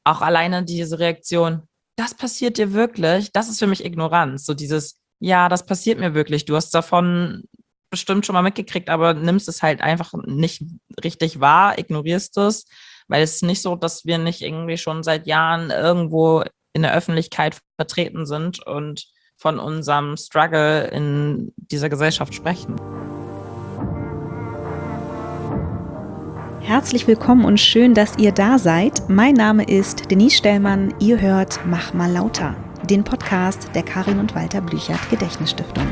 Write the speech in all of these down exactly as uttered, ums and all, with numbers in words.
auch alleine diese Reaktion, das passiert dir wirklich, das ist für mich Ignoranz. So dieses, ja, das passiert mir wirklich. Du hast davon bestimmt schon mal mitgekriegt, aber nimmst es halt einfach nicht richtig wahr, ignorierst es, weil es ist nicht so, dass wir nicht irgendwie schon seit Jahren irgendwo in der Öffentlichkeit vertreten sind und von unserem Struggle in dieser Gesellschaft sprechen. Herzlich willkommen und schön, dass ihr da seid. Mein Name ist Denise Stellmann. Ihr hört Mach mal lauter, den Podcast der Karin und Walter Blüchert Gedächtnisstiftung.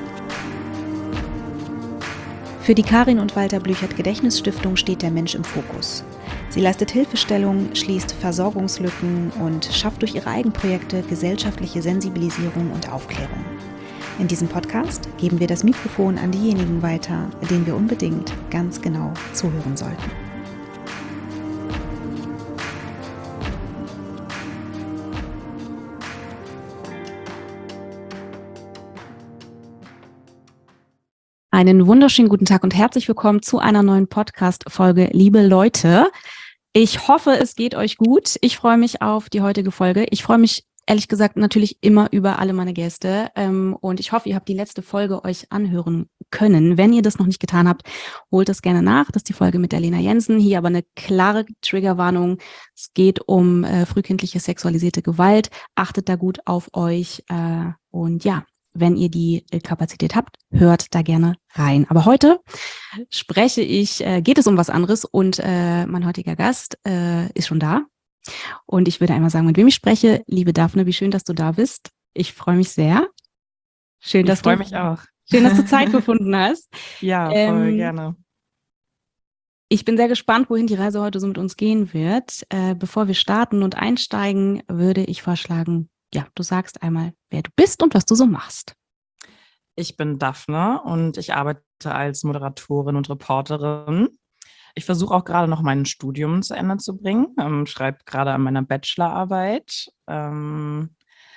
Für die Karin und Walter Blüchert Gedächtnisstiftung steht der Mensch im Fokus. Sie leistet Hilfestellung, schließt Versorgungslücken und schafft durch ihre Eigenprojekte gesellschaftliche Sensibilisierung und Aufklärung. In diesem Podcast geben wir das Mikrofon an diejenigen weiter, denen wir unbedingt ganz genau zuhören sollten. Einen wunderschönen guten Tag und herzlich willkommen zu einer neuen Podcast-Folge, liebe Leute. Ich hoffe, es geht euch gut. Ich freue mich auf die heutige Folge. Ich freue mich ehrlich gesagt natürlich immer über alle meine Gäste. Ähm, und ich hoffe, ihr habt die letzte Folge euch anhören können. Wenn ihr das noch nicht getan habt, holt es gerne nach. Das ist die Folge mit der Lena Jensen. Hier aber eine klare Triggerwarnung. Es geht um äh, frühkindliche sexualisierte Gewalt. Achtet da gut auf euch. Äh, und ja, wenn ihr die Kapazität habt, hört da gerne rein. Aber heute spreche ich, äh, geht es um was anderes und äh, mein heutiger Gast äh, ist schon da. Und ich würde einmal sagen, mit wem ich spreche. Liebe Daphne, wie schön, dass du da bist. Ich freue mich sehr. Schön, dass ich freue du, mich auch. Schön, dass du Zeit gefunden hast. Ja, voll ähm, gerne. Ich bin sehr gespannt, wohin die Reise heute so mit uns gehen wird. Äh, bevor wir starten und einsteigen, würde ich vorschlagen, ja, du sagst einmal, wer du bist und was du so machst. Ich bin Daphne und ich arbeite als Moderatorin und Reporterin. Ich versuche auch gerade noch mein Studium zu Ende zu bringen, ähm, schreibe gerade an meiner Bachelorarbeit. Ähm,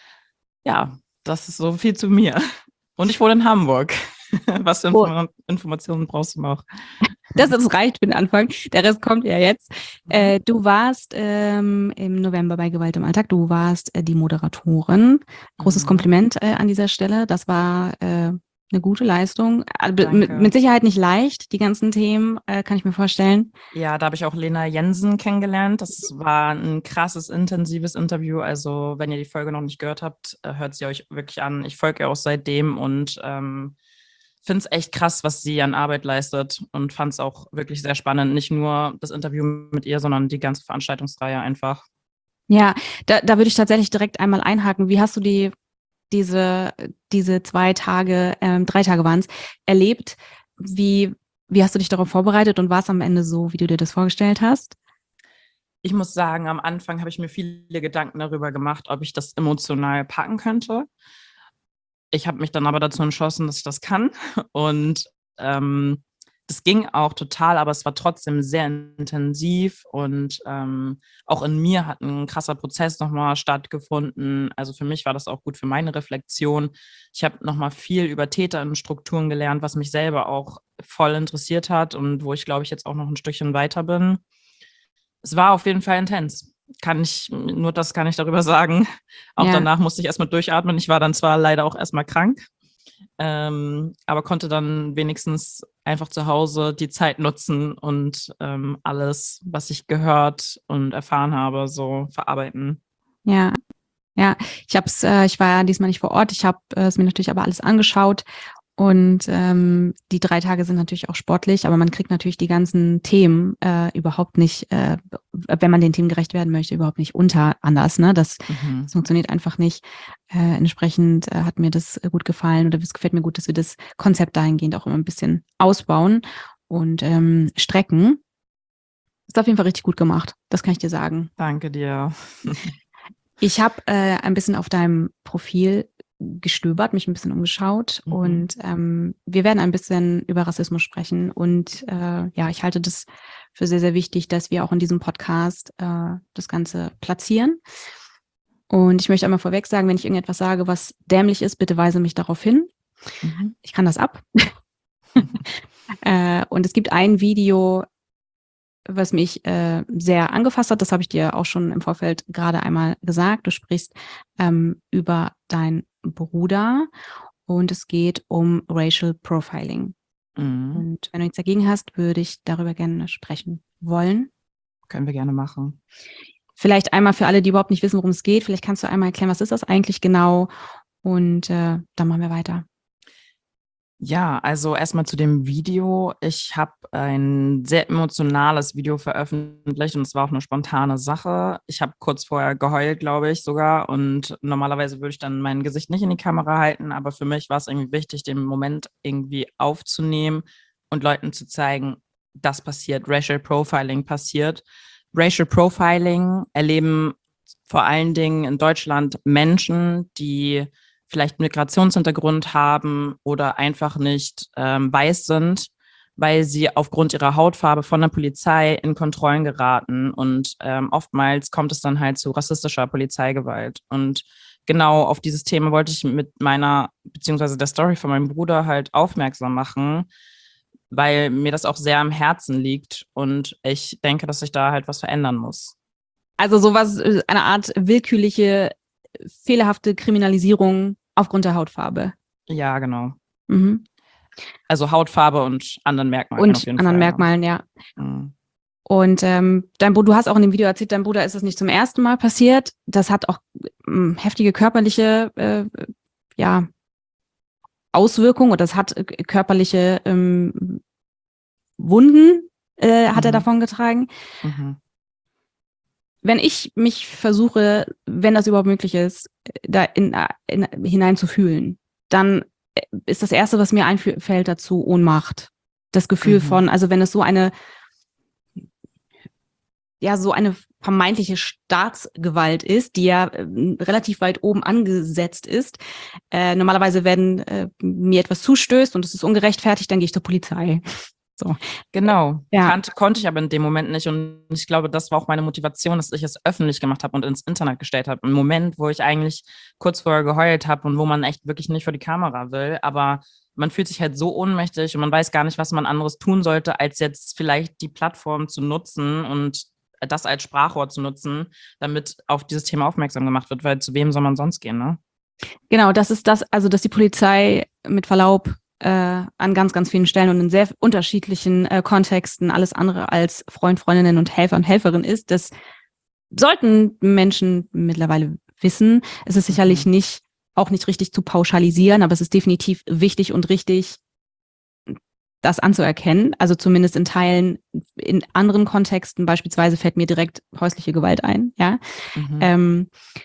ja, das ist so viel zu mir. Und ich wohne in Hamburg. Was für Inform- oh. Informationen brauchst du noch? Das, das reicht für den Anfang. Der Rest kommt ja jetzt. Äh, du warst ähm, im November bei Gewalt im Alltag. Du warst äh, die Moderatorin. Großes mhm. Kompliment äh, an dieser Stelle. Das war äh, eine gute Leistung. Mit, mit Sicherheit nicht leicht, die ganzen Themen, äh, kann ich mir vorstellen. Ja, da habe ich auch Lena Jensen kennengelernt. Das war ein krasses, intensives Interview. Also wenn ihr die Folge noch nicht gehört habt, hört sie euch wirklich an. Ich folge ihr auch seitdem und ähm, finde es echt krass, was sie an Arbeit leistet und fand es auch wirklich sehr spannend. Nicht nur das Interview mit ihr, sondern die ganze Veranstaltungsreihe einfach. Ja, da, da würde ich tatsächlich direkt einmal einhaken. Wie hast du die diese diese zwei Tage, ähm, drei Tage waren es, erlebt? Wie, wie hast du dich darauf vorbereitet und war es am Ende so, wie du dir das vorgestellt hast? Ich muss sagen, am Anfang habe ich mir viele Gedanken darüber gemacht, ob ich das emotional packen könnte. Ich habe mich dann aber dazu entschlossen, dass ich das kann und ähm, das ging auch total, aber es war trotzdem sehr intensiv und ähm, auch in mir hat ein krasser Prozess nochmal stattgefunden. Also für mich war das auch gut für meine Reflexion. Ich habe nochmal viel über Täterinnenstrukturen gelernt, was mich selber auch voll interessiert hat und wo ich, glaube ich, jetzt auch noch ein Stückchen weiter bin. Es war auf jeden Fall intens. Kann ich, nur das kann ich darüber sagen. Auch ja. Danach musste ich erstmal durchatmen. Ich war dann zwar leider auch erstmal krank, ähm, aber konnte dann wenigstens einfach zu Hause die Zeit nutzen und ähm, alles, was ich gehört und erfahren habe, so verarbeiten. Ja, ja, ich hab's, äh, ich war ja diesmal nicht vor Ort, ich habe äh, es mir natürlich aber alles angeschaut und ähm, die drei Tage sind natürlich auch sportlich, aber man kriegt natürlich die ganzen Themen äh, überhaupt nicht, äh, wenn man den Themen gerecht werden möchte, überhaupt nicht unter anders, ne? Das, mhm. das funktioniert einfach nicht. Äh, entsprechend äh, hat mir das gut gefallen oder es gefällt mir gut, dass wir das Konzept dahingehend auch immer ein bisschen ausbauen und ähm, strecken. Ist auf jeden Fall richtig gut gemacht, das kann ich dir sagen. Danke dir. Ich habe äh, ein bisschen auf deinem Profil gestöbert, mich ein bisschen umgeschaut mhm. und ähm, wir werden ein bisschen über Rassismus sprechen und äh, ja, ich halte das für sehr, sehr wichtig, dass wir auch in diesem Podcast äh, das Ganze platzieren. Und ich möchte einmal vorweg sagen, wenn ich irgendetwas sage, was dämlich ist, bitte weise mich darauf hin. Mhm. Ich kann das ab. äh, und es gibt ein Video, was mich äh, sehr angefasst hat, das habe ich dir auch schon im Vorfeld gerade einmal gesagt. Du sprichst ähm, über deinen Bruder und es geht um Racial Profiling. Mhm. Und wenn du nichts dagegen hast, würde ich darüber gerne sprechen wollen. Können wir gerne machen. Vielleicht einmal für alle, die überhaupt nicht wissen, worum es geht. Vielleicht kannst du einmal erklären, was ist das eigentlich genau? Und äh, dann machen wir weiter. Ja, also erstmal zu dem Video. Ich habe ein sehr emotionales Video veröffentlicht und es war auch eine spontane Sache. Ich habe kurz vorher geheult, glaube ich sogar. Und normalerweise würde ich dann mein Gesicht nicht in die Kamera halten, aber für mich war es irgendwie wichtig, den Moment irgendwie aufzunehmen und Leuten zu zeigen, das passiert, Racial Profiling passiert. Racial Profiling erleben vor allen Dingen in Deutschland Menschen, die vielleicht Migrationshintergrund haben oder einfach nicht ähm, weiß sind, weil sie aufgrund ihrer Hautfarbe von der Polizei in Kontrollen geraten. Und ähm, oftmals kommt es dann halt zu rassistischer Polizeigewalt. Und genau auf dieses Thema wollte ich mit meiner, beziehungsweise der Story von meinem Bruder halt aufmerksam machen, weil mir das auch sehr am Herzen liegt und ich denke, dass sich da halt was verändern muss. Also sowas, äh, eine Art willkürliche, fehlerhafte Kriminalisierung aufgrund der Hautfarbe. Ja, genau. Mhm. Also Hautfarbe und anderen Merkmalen Und auf jeden anderen Fall. Merkmalen, ja. Mhm. Und ähm, dein Bruder, du hast auch in dem Video erzählt, dein Bruder ist es nicht zum ersten Mal passiert. Das hat auch ähm, heftige körperliche äh, ja, Auswirkungen oder das hat äh, körperliche ähm, Wunden, äh, hat Mhm. er davon getragen. Mhm. Wenn ich mich versuche, wenn das überhaupt möglich ist, da in, in, hinein zu fühlen, dann ist das Erste, was mir einfällt dazu, Ohnmacht. Das Gefühl Mhm. von, also wenn es so eine, ja, so eine vermeintliche Staatsgewalt ist, die ja äh, relativ weit oben angesetzt ist. Äh, normalerweise, wenn äh, mir etwas zustößt und es ist ungerechtfertigt, dann gehe ich zur Polizei. So. Genau, Ja. Kannte, konnte ich aber in dem Moment nicht und ich glaube, das war auch meine Motivation, dass ich es öffentlich gemacht habe und ins Internet gestellt habe. Im Moment, wo ich eigentlich kurz vorher geheult habe und wo man echt wirklich nicht vor die Kamera will, aber man fühlt sich halt so ohnmächtig und man weiß gar nicht, was man anderes tun sollte, als jetzt vielleicht die Plattform zu nutzen und das als Sprachrohr zu nutzen, damit auf dieses Thema aufmerksam gemacht wird, weil zu wem soll man sonst gehen, ne? Genau, das ist das, also dass die Polizei mit Verlaub äh, an ganz, ganz vielen Stellen und in sehr unterschiedlichen äh, Kontexten alles andere als Freund, Freundinnen und Helfer und Helferin ist. Das sollten Menschen mittlerweile wissen. Es ist sicherlich Mhm. nicht, auch nicht richtig zu pauschalisieren, aber es ist definitiv wichtig und richtig, das anzuerkennen. Also zumindest in Teilen, in anderen Kontexten, beispielsweise fällt mir direkt häusliche Gewalt ein, ja. Mhm. Ähm,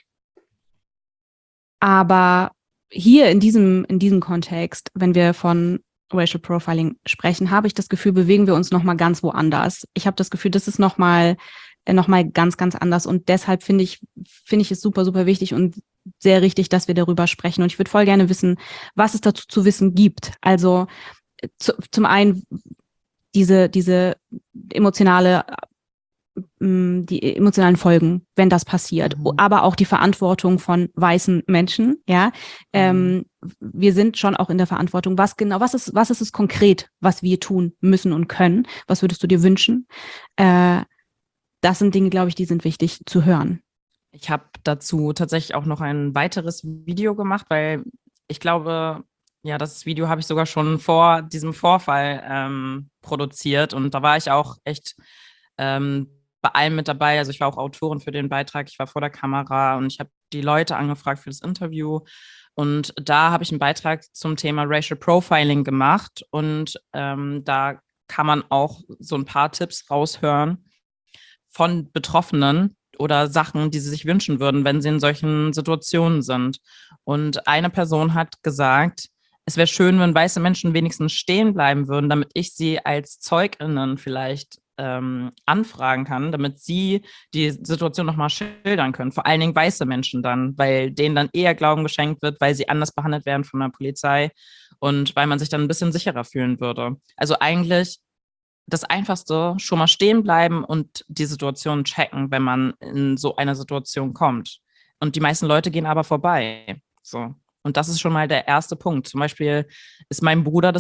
aber hier in diesem, in diesem Kontext, wenn wir von Racial Profiling sprechen, habe ich das Gefühl, bewegen wir uns nochmal ganz woanders. Ich habe das Gefühl, das ist nochmal noch mal ganz, ganz anders. Und deshalb finde ich, finde ich es super, super wichtig und sehr richtig, dass wir darüber sprechen. Und ich würde voll gerne wissen, was es dazu zu wissen gibt. Also zu, zum einen diese, diese emotionale die emotionalen Folgen, wenn das passiert, Mhm. aber auch die Verantwortung von weißen Menschen, ja. Mhm. Ähm, wir sind schon auch in der Verantwortung. Was genau, was ist, was ist es konkret, was wir tun müssen und können? Was würdest du dir wünschen? Äh, das sind Dinge, glaube ich, die sind wichtig zu hören. Ich habe dazu tatsächlich auch noch ein weiteres Video gemacht, weil ich glaube, ja, das Video habe ich sogar schon vor diesem Vorfall ähm, produziert und da war ich auch echt ähm, bei allem mit dabei. Also ich war auch Autorin für den Beitrag, ich war vor der Kamera und ich habe die Leute angefragt für das Interview. Und da habe ich einen Beitrag zum Thema Racial Profiling gemacht und ähm, da kann man auch so ein paar Tipps raushören von Betroffenen oder Sachen, die sie sich wünschen würden, wenn sie in solchen Situationen sind. Und eine Person hat gesagt, es wäre schön, wenn weiße Menschen wenigstens stehen bleiben würden, damit ich sie als ZeugInnen vielleicht ähm, anfragen kann, damit sie die Situation nochmal schildern können. Vor allen Dingen weiße Menschen dann, weil denen dann eher Glauben geschenkt wird, weil sie anders behandelt werden von der Polizei und weil man sich dann ein bisschen sicherer fühlen würde. Also eigentlich das Einfachste, schon mal stehen bleiben und die Situation checken, wenn man in so eine Situation kommt. Und die meisten Leute gehen aber vorbei. So. Und das ist schon mal der erste Punkt. Zum Beispiel ist meinem Bruder das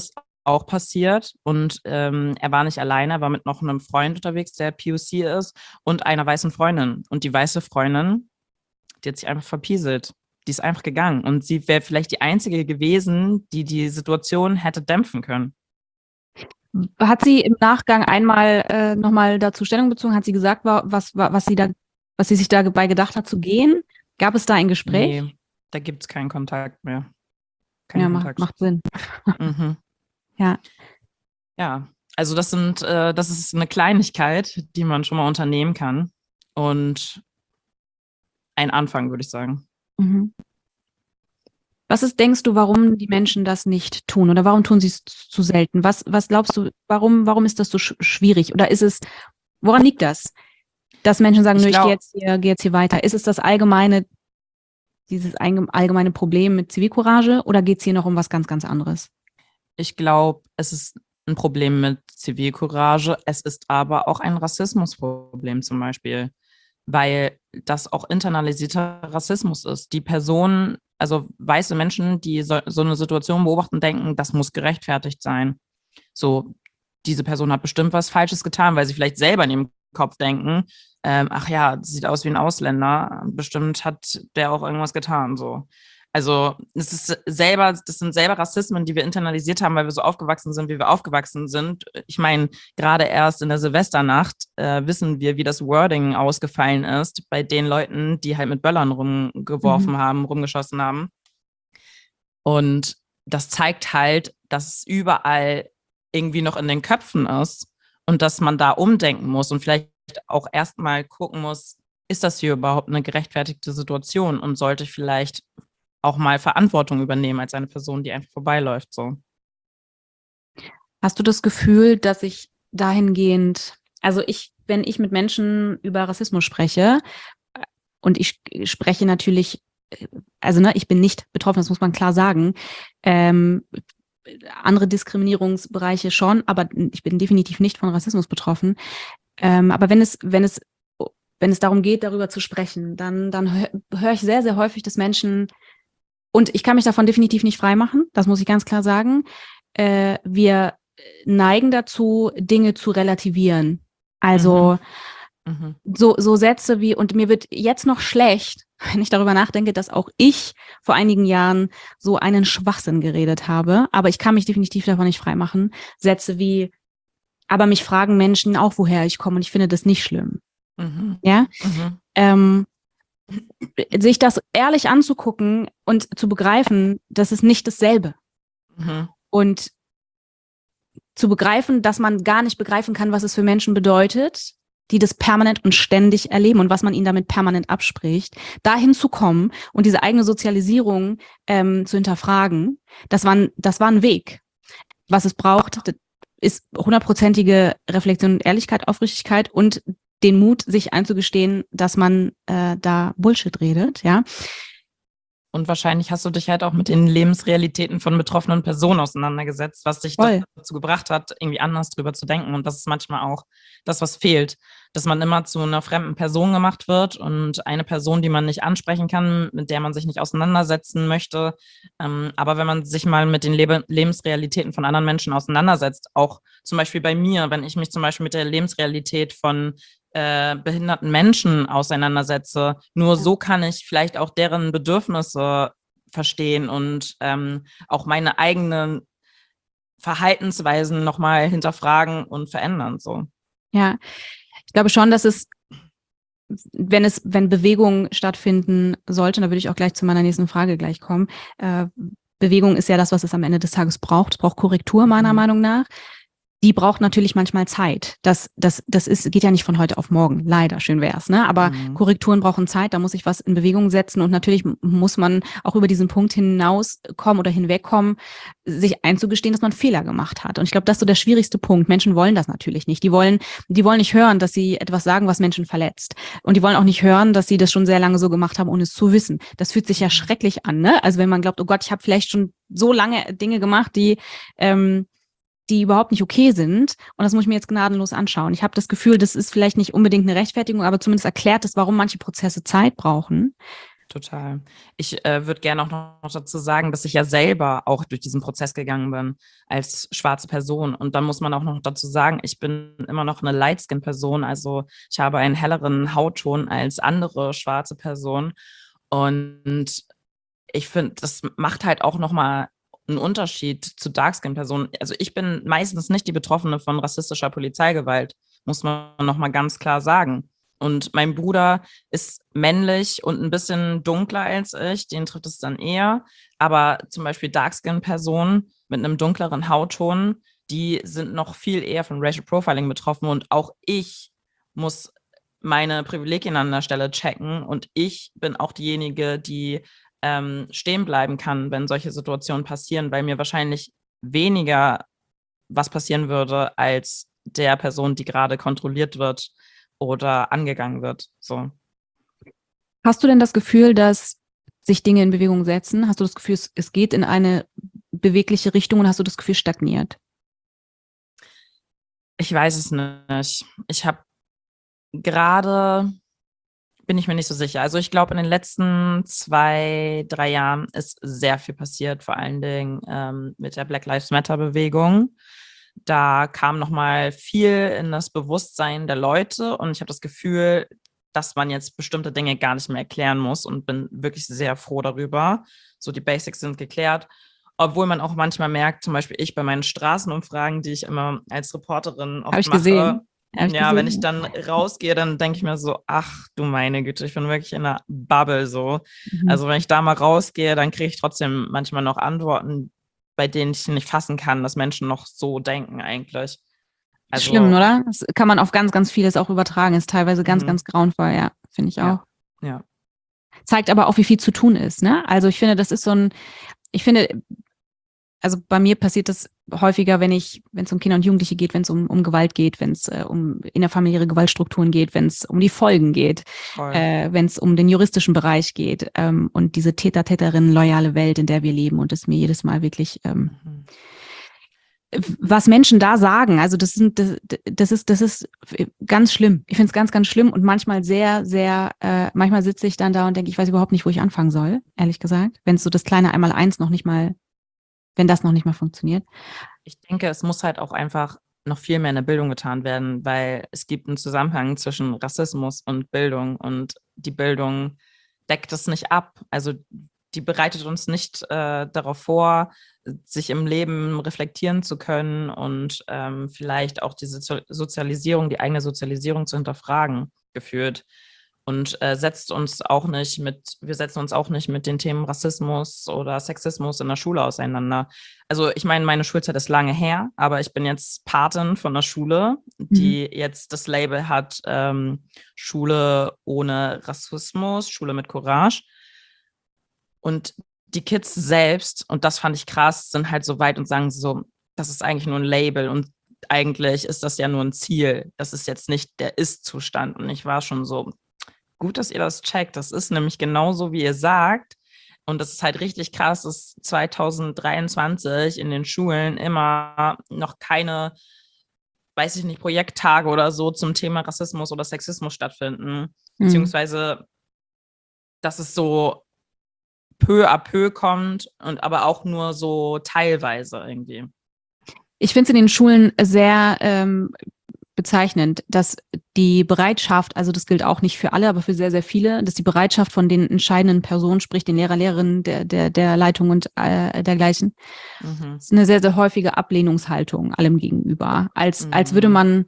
auch passiert und ähm, er war nicht alleine, er war mit noch einem Freund unterwegs, der P O C ist und einer weißen Freundin. Und die weiße Freundin, die hat sich einfach verpieselt. Die ist einfach gegangen und sie wäre vielleicht die Einzige gewesen, die die Situation hätte dämpfen können. Hat sie im Nachgang einmal äh, nochmal dazu Stellung bezogen? Hat sie gesagt, was, was, sie da, was sie sich dabei gedacht hat zu gehen? Gab es da ein Gespräch? Nee, da gibt es keinen Kontakt mehr. Kein ja, Kontakt. Macht, macht Sinn. Mhm. Ja. Ja, also das sind, äh, das ist eine Kleinigkeit, die man schon mal unternehmen kann. Und ein Anfang, würde ich sagen. Mhm. Was ist, denkst du, warum die Menschen das nicht tun? Oder warum tun sie es zu selten? Was, was glaubst du, warum, warum ist das so sch- schwierig? Oder ist es, woran liegt das? Dass Menschen sagen, ich, nö, ich gehe jetzt hier, gehe jetzt hier weiter. Ist es das allgemeine, dieses allgemeine Problem mit Zivilcourage oder geht es hier noch um was ganz, ganz anderes? Ich glaube, es ist ein Problem mit Zivilcourage. Es ist aber auch ein Rassismusproblem zum Beispiel, weil das auch internalisierter Rassismus ist. Die Personen, also weiße Menschen, die so, so eine Situation beobachten, denken, das muss gerechtfertigt sein. So, diese Person hat bestimmt was Falsches getan, weil sie vielleicht selber in ihrem Kopf denken, ähm, ach ja, das sieht aus wie ein Ausländer, bestimmt hat der auch irgendwas getan, so. Also es ist selber, das sind selber Rassismen, die wir internalisiert haben, weil wir so aufgewachsen sind, wie wir aufgewachsen sind. Ich meine, gerade erst in der Silvesternacht äh, wissen wir, wie das Wording ausgefallen ist bei den Leuten, die halt mit Böllern rumgeworfen mhm. haben, rumgeschossen haben. Und das zeigt halt, dass es überall irgendwie noch in den Köpfen ist und dass man da umdenken muss und vielleicht auch erstmal gucken muss, ist das hier überhaupt eine gerechtfertigte Situation und sollte ich vielleicht auch mal Verantwortung übernehmen als eine Person, die einfach vorbeiläuft. So. Hast du das Gefühl, dass ich dahingehend, also ich, wenn ich mit Menschen über Rassismus spreche, und ich spreche natürlich, also ne, ich bin nicht betroffen, das muss man klar sagen, ähm, andere Diskriminierungsbereiche schon, aber ich bin definitiv nicht von Rassismus betroffen. Ähm, aber wenn es, wenn es, wenn es darum geht, darüber zu sprechen, dann, dann höre hör ich sehr, sehr häufig, dass Menschen, und ich kann mich davon definitiv nicht freimachen, das muss ich ganz klar sagen, äh, wir neigen dazu, Dinge zu relativieren. Also mhm. Mhm. So, so Sätze wie, und mir wird jetzt noch schlecht, wenn ich darüber nachdenke, dass auch ich vor einigen Jahren so einen Schwachsinn geredet habe, aber ich kann mich definitiv davon nicht freimachen. Sätze wie, aber mich fragen Menschen auch, woher ich komme und ich finde das nicht schlimm. Mhm. Ja? Mhm. Ähm, sich das ehrlich anzugucken und zu begreifen, das ist nicht dasselbe. Mhm. Und zu begreifen, dass man gar nicht begreifen kann, was es für Menschen bedeutet, die das permanent und ständig erleben und was man ihnen damit permanent abspricht, dahin zu kommen und diese eigene Sozialisierung ähm, zu hinterfragen, das war, ein, das war ein Weg. Was es braucht, ist hundertprozentige Reflexion und Ehrlichkeit, Aufrichtigkeit und den Mut, sich einzugestehen, dass man äh, da Bullshit redet, ja. Und wahrscheinlich hast du dich halt auch mit den Lebensrealitäten von betroffenen Personen auseinandergesetzt, was dich Voll. dazu gebracht hat, irgendwie anders drüber zu denken. Und das ist manchmal auch das, was fehlt, dass man immer zu einer fremden Person gemacht wird und eine Person, die man nicht ansprechen kann, mit der man sich nicht auseinandersetzen möchte. Ähm, aber wenn man sich mal mit den Lebe- Lebensrealitäten von anderen Menschen auseinandersetzt, auch zum Beispiel bei mir, wenn ich mich zum Beispiel mit der Lebensrealität von Äh, behinderten Menschen auseinandersetze. Nur so kann ich vielleicht auch deren Bedürfnisse verstehen und ähm, auch meine eigenen Verhaltensweisen nochmal hinterfragen und verändern. So. Ja, ich glaube schon, dass es, wenn es, wenn Bewegungen stattfinden sollten, da würde ich auch gleich zu meiner nächsten Frage gleich kommen. Äh, Bewegung ist ja das, was es am Ende des Tages braucht. Es braucht Korrektur, meiner mhm. Meinung nach. Die braucht natürlich manchmal Zeit. Das, das, das ist, geht ja nicht von heute auf morgen. Leider, schön wär's, ne? Aber mhm. Korrekturen brauchen Zeit. Da muss ich was in Bewegung setzen. Und natürlich muss man auch über diesen Punkt hinauskommen oder hinwegkommen, sich einzugestehen, dass man Fehler gemacht hat. Und ich glaube, das ist so der schwierigste Punkt. Menschen wollen das natürlich nicht. Die wollen, die wollen nicht hören, dass sie etwas sagen, was Menschen verletzt. Und die wollen auch nicht hören, dass sie das schon sehr lange so gemacht haben, ohne es zu wissen. Das fühlt sich ja schrecklich an, ne? Also wenn man glaubt, oh Gott, ich habe vielleicht schon so lange Dinge gemacht, die, ähm, die überhaupt nicht okay sind. Und das muss ich mir jetzt gnadenlos anschauen. Ich habe das Gefühl, das ist vielleicht nicht unbedingt eine Rechtfertigung, aber zumindest erklärt es, warum manche Prozesse Zeit brauchen. Total. Ich äh, würde gerne auch noch dazu sagen, dass ich ja selber auch durch diesen Prozess gegangen bin als schwarze Person. Und dann muss man auch noch dazu sagen, ich bin immer noch eine Light-Skin-Person. Also ich habe einen helleren Hautton als andere schwarze Personen. Und ich finde, das macht halt auch nochmal einen Unterschied zu Dark-Skin-Personen. Also ich bin meistens nicht die Betroffene von rassistischer Polizeigewalt, muss man nochmal ganz klar sagen. Und mein Bruder ist männlich und ein bisschen dunkler als ich, den trifft es dann eher. Aber zum Beispiel Dark-Skin-Personen mit einem dunkleren Hautton, die sind noch viel eher von Racial Profiling betroffen. Und auch ich muss meine Privilegien an der Stelle checken. Und ich bin auch diejenige, die ähm, stehen bleiben kann, wenn solche Situationen passieren, weil mir wahrscheinlich weniger was passieren würde als der Person, die gerade kontrolliert wird oder angegangen wird. So. Hast du denn das Gefühl, dass sich Dinge in Bewegung setzen? Hast du das Gefühl, es geht in eine bewegliche Richtung und hast du das Gefühl, stagniert? Ich weiß es nicht. Ich habe gerade, bin ich mir nicht so sicher. Also ich glaube, in den letzten zwei, drei Jahren ist sehr viel passiert, vor allen Dingen ähm, mit der Black Lives Matter-Bewegung. Da kam nochmal viel in das Bewusstsein der Leute und ich habe das Gefühl, dass man jetzt bestimmte Dinge gar nicht mehr erklären muss und bin wirklich sehr froh darüber. So, die Basics sind geklärt. Obwohl man auch manchmal merkt, zum Beispiel ich bei meinen Straßenumfragen, die ich immer als Reporterin oft Hab ich mache, gesehen. Hab ich ja, gesehen. wenn ich dann rausgehe, dann denke ich mir so, ach du meine Güte, ich bin wirklich in einer Bubble so. Mhm. Also wenn ich da mal rausgehe, dann kriege ich trotzdem manchmal noch Antworten, bei denen ich nicht fassen kann, dass Menschen noch so denken eigentlich. Also, schlimm, oder? Das kann man auf ganz, ganz vieles auch übertragen. Ist teilweise ganz, Mhm. ganz grauenvoll, ja, finde ich auch. Ja, ja. Zeigt aber auch, wie viel zu tun ist, ne? Also ich finde, das ist so ein, ich finde, also bei mir passiert das häufiger, wenn ich, wenn es um Kinder und Jugendliche geht, wenn es um, um Gewalt geht, wenn es äh, um innerfamiliäre Gewaltstrukturen geht, wenn es um die Folgen geht, äh, wenn es um den juristischen Bereich geht ähm, und diese Täter-Täterinnen-loyale Welt, in der wir leben und es mir jedes Mal wirklich ähm, Mhm. was Menschen da sagen, also das sind, das, das ist, das ist ganz schlimm. Ich finde es ganz, ganz schlimm und manchmal sehr, sehr, äh, manchmal sitze ich dann da und denke, ich weiß überhaupt nicht, wo ich anfangen soll, ehrlich gesagt. Wenn es so das kleine Einmaleins noch nicht mal, wenn das noch nicht mal funktioniert. Ich denke, es muss halt auch einfach noch viel mehr in der Bildung getan werden, weil es gibt einen Zusammenhang zwischen Rassismus und Bildung und die Bildung deckt es nicht ab. Also die bereitet uns nicht äh, darauf vor, sich im Leben reflektieren zu können und ähm, vielleicht auch diese Sozialisierung, die eigene Sozialisierung zu hinterfragen, geführt. Und äh, setzt uns auch nicht mit, wir setzen uns auch nicht mit den Themen Rassismus oder Sexismus in der Schule auseinander. Also ich meine, meine Schulzeit ist lange her, aber ich bin jetzt Patin von einer Schule, die mhm. jetzt das Label hat, ähm, Schule ohne Rassismus, Schule mit Courage. Und die Kids selbst, und das fand ich krass, sind halt so weit und sagen so, das ist eigentlich nur ein Label und eigentlich ist das ja nur ein Ziel. Das ist jetzt nicht der Ist-Zustand. Und ich war schon so, gut, dass ihr das checkt. Das ist nämlich genauso, wie ihr sagt. Und das ist halt richtig krass, dass zwanzig dreiundzwanzig in den Schulen immer noch keine, weiß ich nicht, Projekttage oder so zum Thema Rassismus oder Sexismus stattfinden. Mhm. Beziehungsweise, dass es so peu à peu kommt und aber auch nur so teilweise irgendwie. Ich finde es in den Schulen sehr ähm, bezeichnend, dass die Bereitschaft, also das gilt auch nicht für alle, aber für sehr, sehr viele, dass die Bereitschaft von den entscheidenden Personen, sprich den Lehrer, Lehrerinnen, der, der, der Leitung und äh, dergleichen, mhm. ist eine sehr, sehr häufige Ablehnungshaltung allem gegenüber. Als, mhm. als würde man,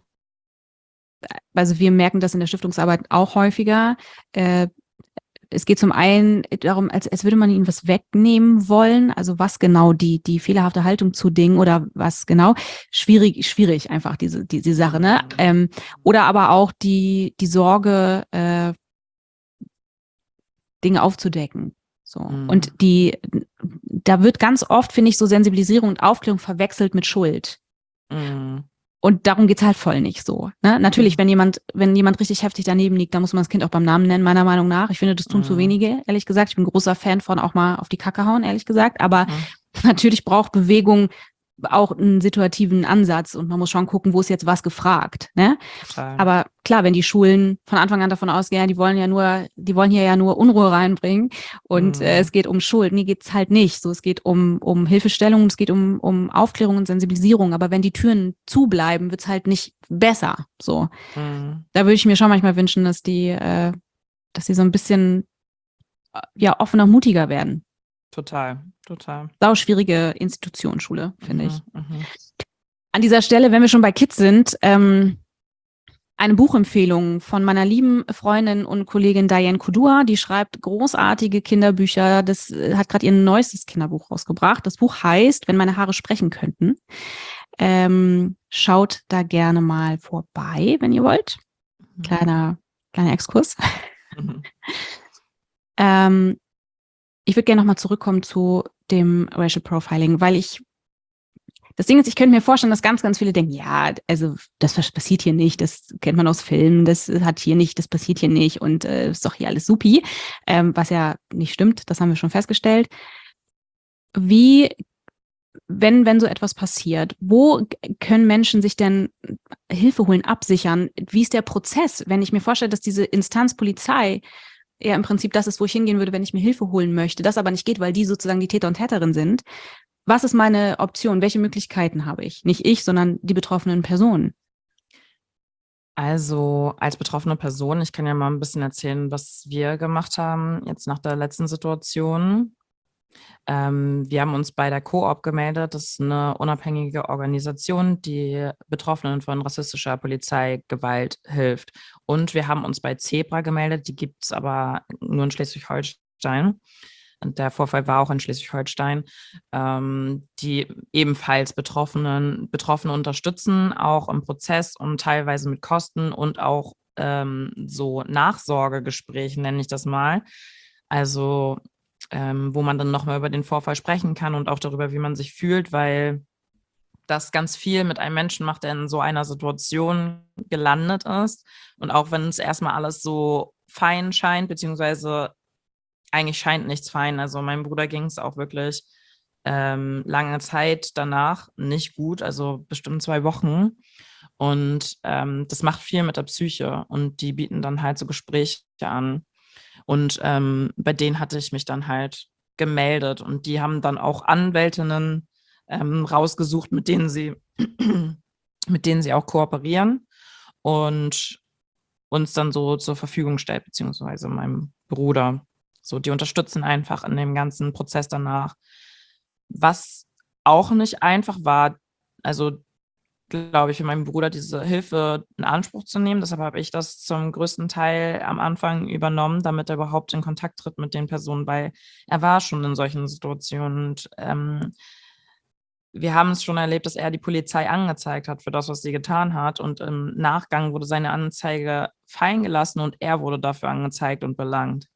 also wir merken das in der Stiftungsarbeit auch häufiger, äh, es geht zum einen darum, als, als würde man ihnen was wegnehmen wollen, also was genau die, die fehlerhafte Haltung zu Dingen oder was genau, schwierig, schwierig einfach diese, die, die Sache, ne? Ähm, oder aber auch die, die Sorge, äh, Dinge aufzudecken. So. Mhm. Und die, da wird ganz oft, finde ich, so Sensibilisierung und Aufklärung verwechselt mit Schuld. Mhm. Und darum geht's halt voll nicht so. Ne? Natürlich, mhm. wenn jemand, wenn jemand richtig heftig daneben liegt, dann muss man das Kind auch beim Namen nennen, meiner Meinung nach. Ich finde, das tun mhm. zu wenige, ehrlich gesagt. Ich bin ein großer Fan von auch mal auf die Kacke hauen, ehrlich gesagt. Aber mhm. natürlich braucht Bewegung auch einen situativen Ansatz und man muss schon gucken, wo ist jetzt was gefragt. Ne? Total. Aber klar, wenn die Schulen von Anfang an davon ausgehen, ja, die wollen ja nur, die wollen hier ja nur Unruhe reinbringen und Mhm. äh, es geht um Schuld. Nee, geht's halt nicht. So, es geht um, um Hilfestellung, es geht um, um Aufklärung und Sensibilisierung. Aber wenn die Türen zubleiben, wird's halt nicht besser. So, Mhm. da würde ich mir schon manchmal wünschen, dass die, äh, dass die so ein bisschen äh, ja offener, mutiger werden. Total, total. Sau schwierige Institution, Schule, finde Mhm. ich. Mhm. An dieser Stelle, wenn wir schon bei Kids sind, ähm, eine Buchempfehlung von meiner lieben Freundin und Kollegin Diane Kudua. Die schreibt großartige Kinderbücher. Das äh, hat gerade ihr neuestes Kinderbuch rausgebracht. Das Buch heißt Wenn meine Haare sprechen könnten. Ähm, schaut da gerne mal vorbei, wenn ihr wollt. Kleiner, kleiner Exkurs. Mhm. ähm, ich würde gerne nochmal zurückkommen zu dem Racial Profiling, weil ich Das Ding ist, ich könnte mir vorstellen, dass ganz, ganz viele denken, ja, also das passiert hier nicht, das kennt man aus Filmen, das hat hier nicht, das passiert hier nicht und äh, ist doch hier alles supi, ähm, was ja nicht stimmt, das haben wir schon festgestellt. Wie, wenn, wenn so etwas passiert, wo können Menschen sich denn Hilfe holen, absichern? Wie ist der Prozess, wenn ich mir vorstelle, dass diese Instanz Polizei ja im Prinzip das ist, wo ich hingehen würde, wenn ich mir Hilfe holen möchte, das aber nicht geht, weil die sozusagen die Täter und Täterin sind? Was ist meine Option? Welche Möglichkeiten habe ich? Nicht ich, sondern die betroffenen Personen. Also als betroffene Person, ich kann ja mal ein bisschen erzählen, was wir gemacht haben jetzt nach der letzten Situation. Ähm, wir haben uns bei der Coop gemeldet. Das ist eine unabhängige Organisation, die Betroffenen von rassistischer Polizeigewalt hilft. Und wir haben uns bei Zebra gemeldet. Die gibt es aber nur in Schleswig-Holstein. Und der Vorfall war auch in Schleswig-Holstein, ähm, die ebenfalls Betroffenen, Betroffene unterstützen, auch im Prozess und teilweise mit Kosten und auch ähm, so Nachsorgegesprächen, nenne ich das mal. Also ähm, wo man dann nochmal über den Vorfall sprechen kann und auch darüber, wie man sich fühlt, weil das ganz viel mit einem Menschen macht, der in so einer Situation gelandet ist. Und auch wenn es erstmal alles so fein scheint, beziehungsweise eigentlich scheint nichts fein. Also meinem Bruder ging es auch wirklich ähm, lange Zeit danach nicht gut, also bestimmt zwei Wochen. Und ähm, das macht viel mit der Psyche und die bieten dann halt so Gespräche an. Und ähm, bei denen hatte ich mich dann halt gemeldet und die haben dann auch Anwältinnen ähm, rausgesucht, mit denen sie, mit denen sie auch kooperieren und uns dann so zur Verfügung stellt, beziehungsweise meinem Bruder. So, die unterstützen einfach in dem ganzen Prozess danach. Was auch nicht einfach war, also glaube ich, für meinen Bruder diese Hilfe in Anspruch zu nehmen. Deshalb habe ich das zum größten Teil am Anfang übernommen, damit er überhaupt in Kontakt tritt mit den Personen, weil er war schon in solchen Situationen. Und ähm, wir haben es schon erlebt, dass er die Polizei angezeigt hat für das, was sie getan hat. Und im Nachgang wurde seine Anzeige fallen gelassen und er wurde dafür angezeigt und belangt.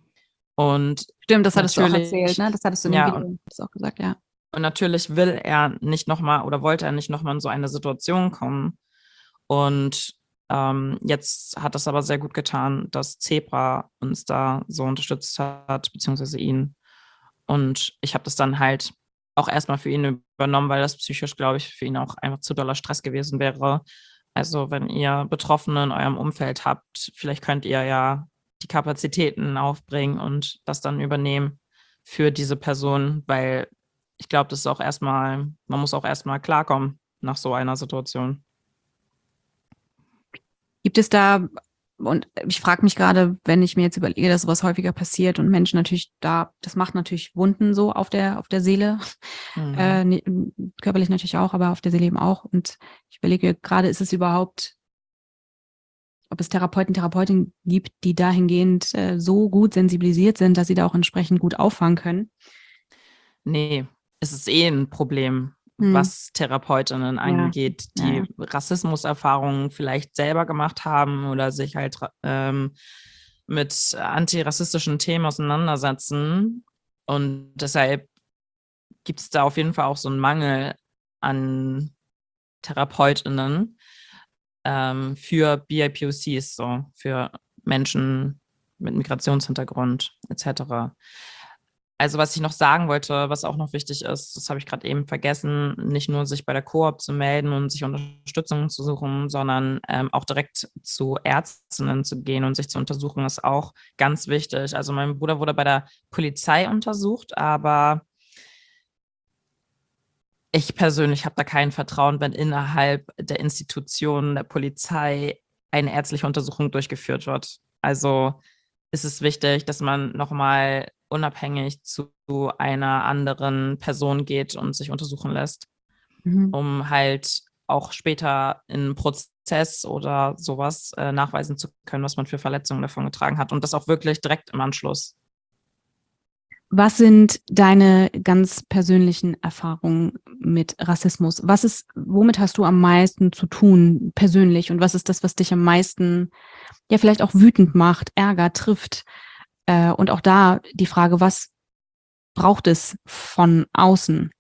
Und Stimmt, das hattest du auch natürlich, erzählt, ne? Das hattest du in dem ja, Video das auch gesagt, ja. Und natürlich will er nicht nochmal oder wollte er nicht nochmal in so eine Situation kommen. Und ähm, jetzt hat es aber sehr gut getan, dass Zebra uns da so unterstützt hat, beziehungsweise ihn. Und ich habe das dann halt auch erstmal für ihn übernommen, weil das psychisch, glaube ich, für ihn auch einfach zu doller Stress gewesen wäre. Also wenn ihr Betroffene in eurem Umfeld habt, vielleicht könnt ihr ja die Kapazitäten aufbringen und das dann übernehmen für diese Person, weil ich glaube, das ist auch erstmal, man muss auch erstmal klarkommen nach so einer Situation. Gibt es da, und ich frage mich gerade, wenn ich mir jetzt überlege, dass sowas häufiger passiert und Menschen natürlich da, das macht natürlich Wunden so auf der, auf der Seele, Mhm. äh, ne, körperlich natürlich auch, aber auf der Seele eben auch. Und ich überlege gerade, ist es überhaupt, ob es Therapeuten, Therapeutinnen gibt, die dahingehend äh, so gut sensibilisiert sind, dass sie da auch entsprechend gut auffangen können? Nee, es ist eh ein Problem, Hm. was Therapeutinnen Ja. angeht, die Ja, ja. Rassismuserfahrungen vielleicht selber gemacht haben oder sich halt ähm, mit antirassistischen Themen auseinandersetzen. Und deshalb gibt es da auf jeden Fall auch so einen Mangel an Therapeutinnen ähm, für B I P O Cs, so für Menschen mit Migrationshintergrund et cetera. Also was ich noch sagen wollte, was auch noch wichtig ist, das habe ich gerade eben vergessen, nicht nur sich bei der Koop zu melden und sich Unterstützung zu suchen, sondern ähm, auch direkt zu Ärztinnen zu gehen und sich zu untersuchen, ist auch ganz wichtig. Also mein Bruder wurde bei der Polizei untersucht, aber ich persönlich habe da kein Vertrauen, wenn innerhalb der Institution der Polizei eine ärztliche Untersuchung durchgeführt wird. Also ist es wichtig, dass man nochmal unabhängig zu einer anderen Person geht und sich untersuchen lässt, Mhm. um halt auch später in Prozess oder sowas äh, nachweisen zu können, was man für Verletzungen davon getragen hat. Und das auch wirklich direkt im Anschluss. Was sind deine ganz persönlichen Erfahrungen mit Rassismus? Was ist, womit hast du am meisten zu tun persönlich? Und was ist das, was dich am meisten, ja, vielleicht auch wütend macht, Ärger trifft? Äh, und auch da die Frage, was braucht es von außen?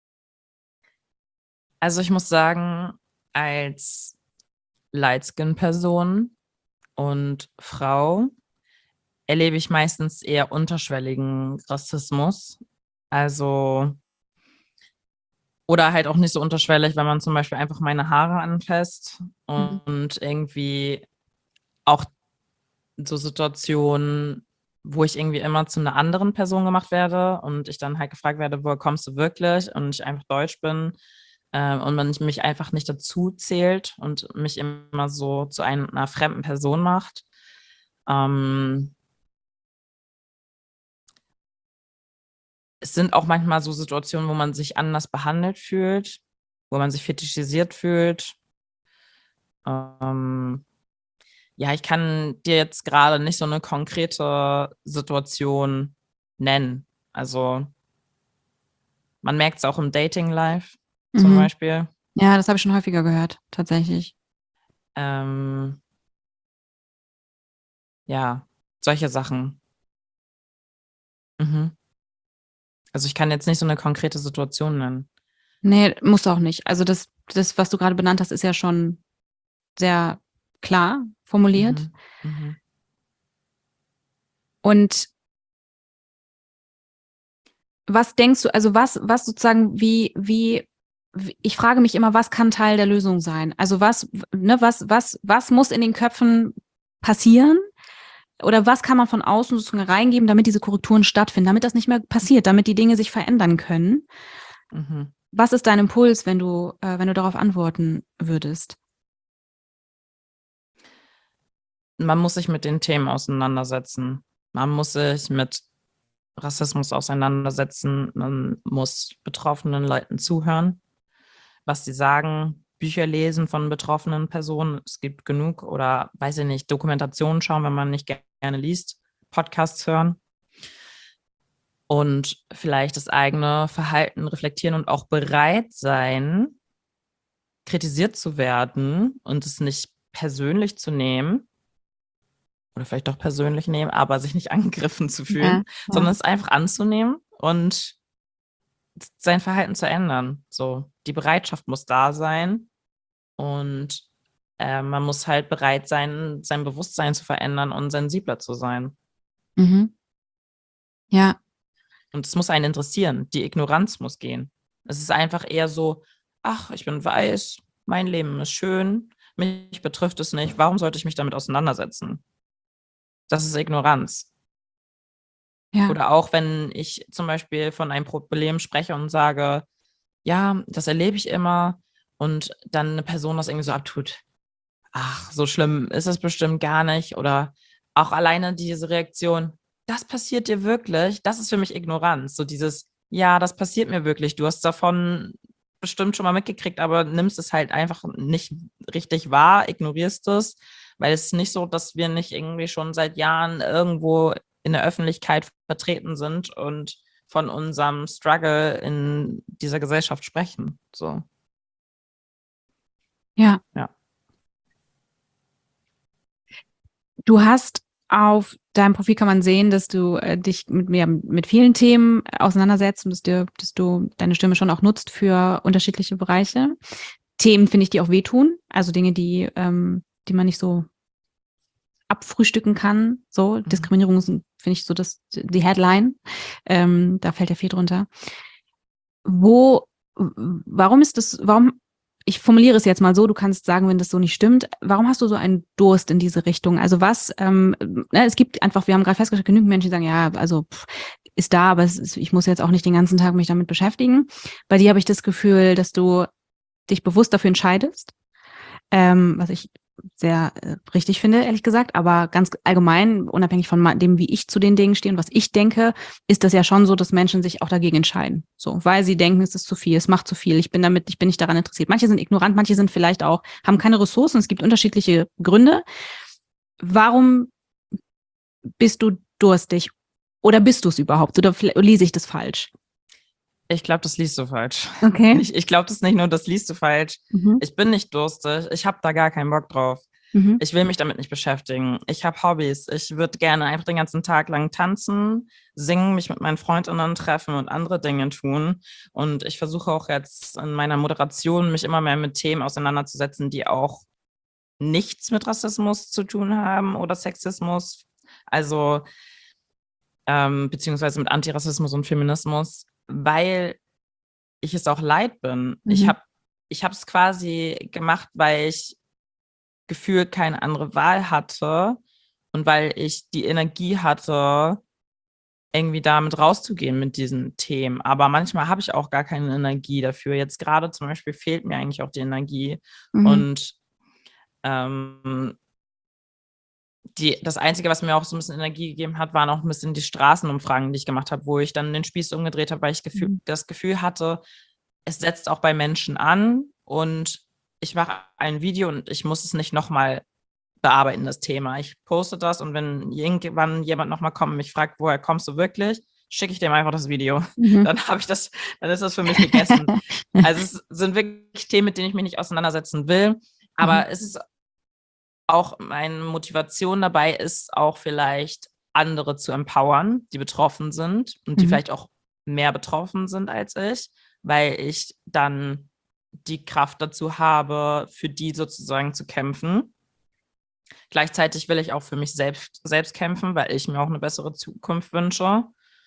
Also ich muss sagen, als Light-Skin-Person und Frau erlebe ich meistens eher unterschwelligen Rassismus. Also, oder halt auch nicht so unterschwellig, wenn man zum Beispiel einfach meine Haare anfasst Mhm. und irgendwie auch so Situationen, wo ich irgendwie immer zu einer anderen Person gemacht werde und ich dann halt gefragt werde, woher kommst du wirklich? Und ich einfach Deutsch bin äh, und man mich einfach nicht dazu zählt und mich immer so zu einer fremden Person macht. Ähm, es sind auch manchmal so Situationen, wo man sich anders behandelt fühlt, wo man sich fetischisiert fühlt. Ähm, ja, ich kann dir jetzt gerade nicht so eine konkrete Situation nennen. Also man merkt es auch im Dating-Life zum Mhm. Beispiel. Ja, das habe ich schon häufiger gehört, tatsächlich. Ähm, ja, solche Sachen. Mhm. Also ich kann jetzt nicht so eine konkrete Situation nennen. Nee, muss auch nicht. Also das, das, was du gerade benannt hast, ist ja schon sehr klar formuliert. Mhm. Mhm. Und was denkst du, also was, was sozusagen, wie, wie, wie- ich frage mich immer, was kann Teil der Lösung sein? Also was, ne, was, was, was muss in den Köpfen passieren? Oder was kann man von außen sozusagen reingeben, damit diese Korrekturen stattfinden, damit das nicht mehr passiert, damit die Dinge sich verändern können? Mhm. Was ist dein Impuls, wenn du, äh, wenn du darauf antworten würdest? Man muss sich mit den Themen auseinandersetzen. Man muss sich mit Rassismus auseinandersetzen. Man muss betroffenen Leuten zuhören, was sie sagen, Bücher lesen von betroffenen Personen. Es gibt genug oder, weiß ich nicht, Dokumentationen schauen, wenn man nicht gerne liest, Podcasts hören und vielleicht das eigene Verhalten reflektieren und auch bereit sein, kritisiert zu werden und es nicht persönlich zu nehmen oder vielleicht doch persönlich nehmen, aber sich nicht angegriffen zu Ja, fühlen, ja. sondern es einfach anzunehmen und sein Verhalten zu ändern. So, die Bereitschaft muss da sein und äh, man muss halt bereit sein, sein Bewusstsein zu verändern und sensibler zu sein. Mhm. Ja. Und es muss einen interessieren. Die Ignoranz muss gehen. Es ist einfach eher so, ach, ich bin weiß, mein Leben ist schön, mich betrifft es nicht, warum sollte ich mich damit auseinandersetzen? Das ist Ignoranz. Ja. Oder auch wenn ich zum Beispiel von einem Problem spreche und sage, ja, das erlebe ich immer und dann eine Person das irgendwie so abtut. Ach, so schlimm ist es bestimmt gar nicht. Oder auch alleine diese Reaktion, das passiert dir wirklich, das ist für mich Ignoranz. So dieses, ja, das passiert mir wirklich. Du hast davon bestimmt schon mal mitgekriegt, aber nimmst es halt einfach nicht richtig wahr, ignorierst es, weil es ist nicht so, dass wir nicht irgendwie schon seit Jahren irgendwo in der Öffentlichkeit vertreten sind und von unserem Struggle in dieser Gesellschaft sprechen. So, Ja. ja. Du hast auf deinem Profil kann man sehen, dass du äh, dich mit mir mit vielen Themen auseinandersetzt und dass, dir, dass du deine Stimme schon auch nutzt für unterschiedliche Bereiche. Themen, finde ich, die auch wehtun, also Dinge, die, ähm, die man nicht so abfrühstücken kann. So, mhm. Diskriminierung sind, finde ich, so das, die Headline. Ähm, da fällt ja viel drunter. Wo, warum ist das, warum, ich formuliere es jetzt mal so, du kannst sagen, wenn das so nicht stimmt, warum hast du so einen Durst in diese Richtung? Also was, ähm, ne, es gibt einfach, wir haben gerade festgestellt, genügend Menschen, die sagen, ja, also pff, ist da, aber es ist, ich muss jetzt auch nicht den ganzen Tag mich damit beschäftigen. Bei dir habe ich das Gefühl, dass du dich bewusst dafür entscheidest, ähm, was ich sehr äh, richtig finde, ehrlich gesagt, aber ganz allgemein, unabhängig von dem, wie ich zu den Dingen stehe und was ich denke, ist das ja schon so, dass Menschen sich auch dagegen entscheiden. So, weil sie denken, es ist zu viel, es macht zu viel, ich bin damit, ich bin nicht daran interessiert. Manche sind ignorant, manche sind vielleicht auch, haben keine Ressourcen, es gibt unterschiedliche Gründe. Warum bist du durstig? Oder bist du es überhaupt? Oder lese ich das falsch? Ich glaube, das liest du falsch. Okay. Ich, ich glaube das nicht nur, das liest du falsch. Mhm. Ich bin nicht durstig. Ich habe da gar keinen Bock drauf. Mhm. Ich will mich damit nicht beschäftigen. Ich habe Hobbys. Ich würde gerne einfach den ganzen Tag lang tanzen, singen, mich mit meinen Freundinnen treffen und andere Dinge tun. Und ich versuche auch jetzt in meiner Moderation, mich immer mehr mit Themen auseinanderzusetzen, die auch nichts mit Rassismus zu tun haben oder Sexismus. Also ähm, beziehungsweise mit Antirassismus und Feminismus, weil ich es auch leid bin. Mhm. Ich habe ich habe es quasi gemacht, weil ich gefühlt keine andere Wahl hatte und weil ich die Energie hatte, irgendwie damit rauszugehen mit diesen Themen. Aber manchmal habe ich auch gar keine Energie dafür. Jetzt gerade zum Beispiel fehlt mir eigentlich auch die Energie. Mhm. Und ähm, Die, das Einzige, was mir auch so ein bisschen Energie gegeben hat, waren auch ein bisschen die Straßenumfragen, die ich gemacht habe, wo ich dann den Spieß umgedreht habe, weil ich Gefühl, mhm. das Gefühl hatte, es setzt auch bei Menschen an und ich mache ein Video und ich muss es nicht nochmal bearbeiten, das Thema. Ich poste das und wenn irgendwann jemand nochmal kommt und mich fragt, woher kommst du wirklich, schicke ich dem einfach das Video. Mhm. Dann habe ich das, dann ist das für mich gegessen. Also es sind wirklich Themen, mit denen ich mich nicht auseinandersetzen will, aber mhm. es ist auch meine Motivation dabei ist, auch vielleicht andere zu empowern, die betroffen sind und die mhm. vielleicht auch mehr betroffen sind als ich, weil ich dann die Kraft dazu habe, für die sozusagen zu kämpfen. Gleichzeitig will ich auch für mich selbst, selbst kämpfen, weil ich mir auch eine bessere Zukunft wünsche.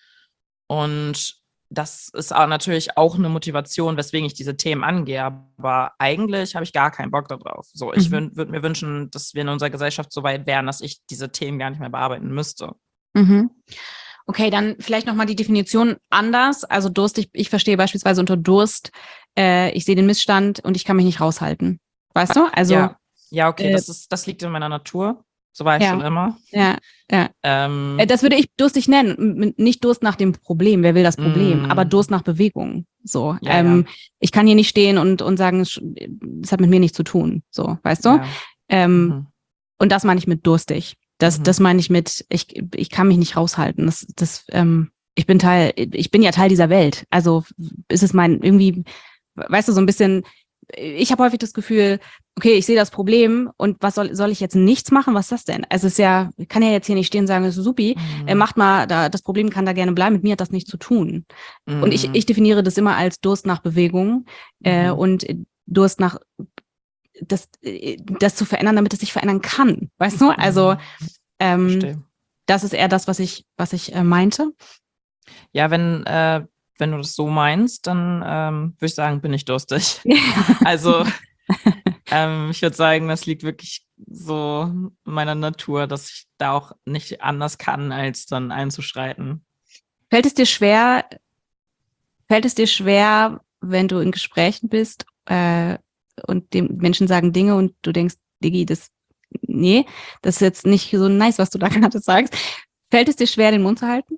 Und das ist auch natürlich auch eine Motivation, weswegen ich diese Themen angehe. Aber eigentlich habe ich gar keinen Bock darauf. So, ich mhm. würde mir wünschen, dass wir in unserer Gesellschaft so weit wären, dass ich diese Themen gar nicht mehr bearbeiten müsste. Mhm. Okay, dann vielleicht nochmal die Definition anders. Also Durst, ich, ich verstehe beispielsweise unter Durst, äh, ich sehe den Missstand und ich kann mich nicht raushalten. Weißt du? Also ja, ja okay, äh, das ist, das liegt in meiner Natur. So war ich ja, schon immer. Ja, ja. Ähm, das würde ich durstig nennen. Nicht Durst nach dem Problem, wer will das Problem, mm. aber Durst nach Bewegung. So, ja, ähm, ja. Ich kann hier nicht stehen und, und sagen, es hat mit mir nichts zu tun. So, weißt du? Ja. Ähm, mhm. Und das meine ich mit durstig. Das, mhm. das meine ich mit, ich, ich kann mich nicht raushalten. Das, das, ähm, ich bin Teil, ich bin ja Teil dieser Welt. Also ist es mein irgendwie, weißt du, so ein bisschen. Ich habe häufig das Gefühl, okay, ich sehe das Problem und was soll, soll ich jetzt nichts machen? Was ist das denn? Also es ist ja, ich kann ja jetzt hier nicht stehen und sagen, es ist supi, mhm. äh, macht mal, da, das Problem kann da gerne bleiben, mit mir hat das nichts zu tun. Mhm. Und ich, ich definiere das immer als Durst nach Bewegung äh, mhm. und Durst nach, das, das zu verändern, damit es sich verändern kann. Weißt du? Also ähm, das ist eher das, was ich, was ich äh, meinte. Ja, wenn äh wenn du das so meinst, dann ähm, würde ich sagen, bin ich durstig. Also ähm, ich würde sagen, das liegt wirklich so in meiner Natur, dass ich da auch nicht anders kann, als dann einzuschreiten. Fällt es dir schwer, fällt es dir schwer, wenn du in Gesprächen bist äh, und dem Menschen sagen Dinge und du denkst, Digi, das, nee, das ist jetzt nicht so nice, was du da gerade sagst. Fällt es dir schwer, den Mund zu halten?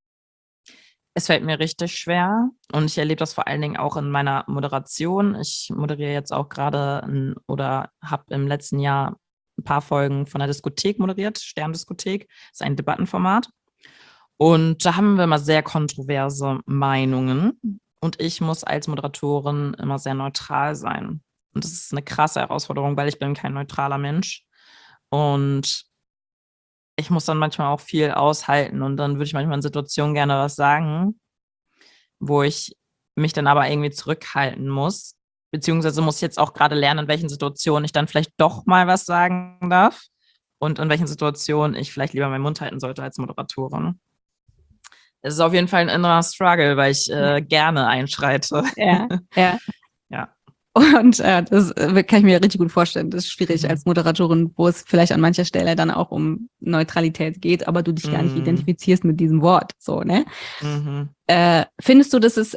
Es fällt mir richtig schwer und ich erlebe das vor allen Dingen auch in meiner Moderation. Ich moderiere jetzt auch gerade oder habe im letzten Jahr ein paar Folgen von der Diskothek moderiert, Sterndiskothek, das ist ein Debattenformat. Und da haben wir immer sehr kontroverse Meinungen und ich muss als Moderatorin immer sehr neutral sein. Und das ist eine krasse Herausforderung, weil ich bin kein neutraler Mensch und ich muss dann manchmal auch viel aushalten und dann würde ich manchmal in Situationen gerne was sagen, wo ich mich dann aber irgendwie zurückhalten muss, beziehungsweise muss ich jetzt auch gerade lernen, in welchen Situationen ich dann vielleicht doch mal was sagen darf und in welchen Situationen ich vielleicht lieber meinen Mund halten sollte als Moderatorin. Es ist auf jeden Fall ein innerer Struggle, weil ich äh, gerne einschreite. Ja, ja. Ja. Und äh, das äh, kann ich mir richtig gut vorstellen. Das ist schwierig Mhm. als Moderatorin, wo es vielleicht an mancher Stelle dann auch um Neutralität geht, aber du dich gar nicht Mhm. identifizierst mit diesem Wort. So, ne? Mhm. Äh, findest du, dass es,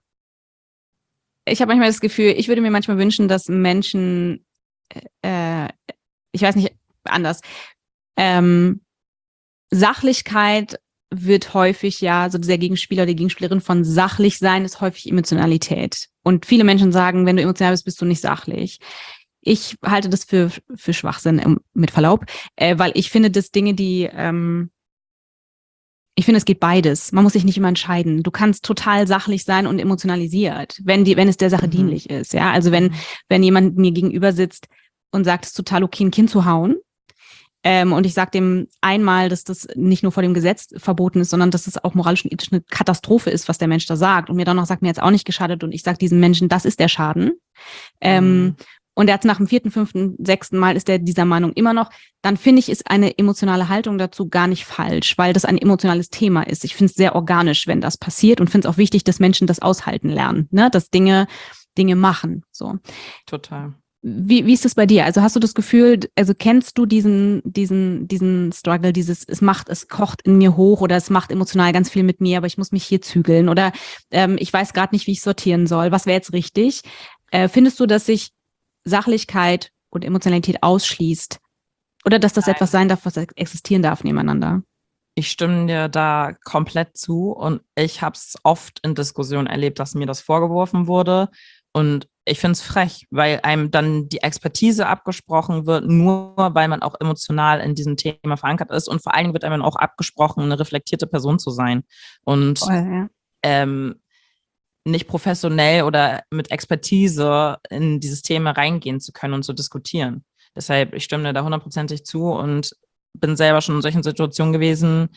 ich habe manchmal das Gefühl, ich würde mir manchmal wünschen, dass Menschen, äh, ich weiß nicht, anders, ähm, Sachlichkeit wird häufig ja, so der Gegenspieler oder die Gegenspielerin von sachlich sein ist häufig Emotionalität. Und viele Menschen sagen, wenn du emotional bist, bist du nicht sachlich. Ich halte das für, für Schwachsinn, mit Verlaub, äh, weil ich finde, dass Dinge, die, ähm, ich finde, es geht beides. Man muss sich nicht immer entscheiden. Du kannst total sachlich sein und emotionalisiert, wenn die, wenn es der Sache Mhm. dienlich ist. Ja, also wenn, Mhm. wenn jemand mir gegenüber sitzt und sagt, es ist total okay, ein Kind zu hauen, Ähm, und ich sage dem einmal, dass das nicht nur vor dem Gesetz verboten ist, sondern dass es auch moralisch und ethisch eine Katastrophe ist, was der Mensch da sagt. Und mir dann noch sagt, mir jetzt auch nicht geschadet. Und ich sage diesem Menschen, das ist der Schaden. Ähm, Mhm. und er hat nach dem vierten, fünften, sechsten Mal ist er dieser Meinung immer noch. Dann finde ich, ist eine emotionale Haltung dazu gar nicht falsch, weil das ein emotionales Thema ist. Ich finde es sehr organisch, wenn das passiert und finde es auch wichtig, dass Menschen das aushalten lernen, ne? Dass Dinge, Dinge machen. So. Total. Wie, wie ist es bei dir? Also hast du das Gefühl, also kennst du diesen, diesen, diesen Struggle, dieses, es macht, es kocht in mir hoch oder es macht emotional ganz viel mit mir, aber ich muss mich hier zügeln oder ähm, ich weiß gerade nicht, wie ich sortieren soll. Was wäre jetzt richtig? Äh, findest du, dass sich Sachlichkeit und Emotionalität ausschließt? Oder dass das Nein. etwas sein darf, was existieren darf nebeneinander? Ich stimme dir da komplett zu und ich habe es oft in Diskussionen erlebt, dass mir das vorgeworfen wurde und ich finde es frech, weil einem dann die Expertise abgesprochen wird, nur weil man auch emotional in diesem Thema verankert ist und vor allen Dingen wird einem auch abgesprochen, eine reflektierte Person zu sein und Oh, ja. ähm, nicht professionell oder mit Expertise in dieses Thema reingehen zu können und zu diskutieren. Deshalb, ich stimme dir da hundertprozentig zu und bin selber schon in solchen Situationen gewesen,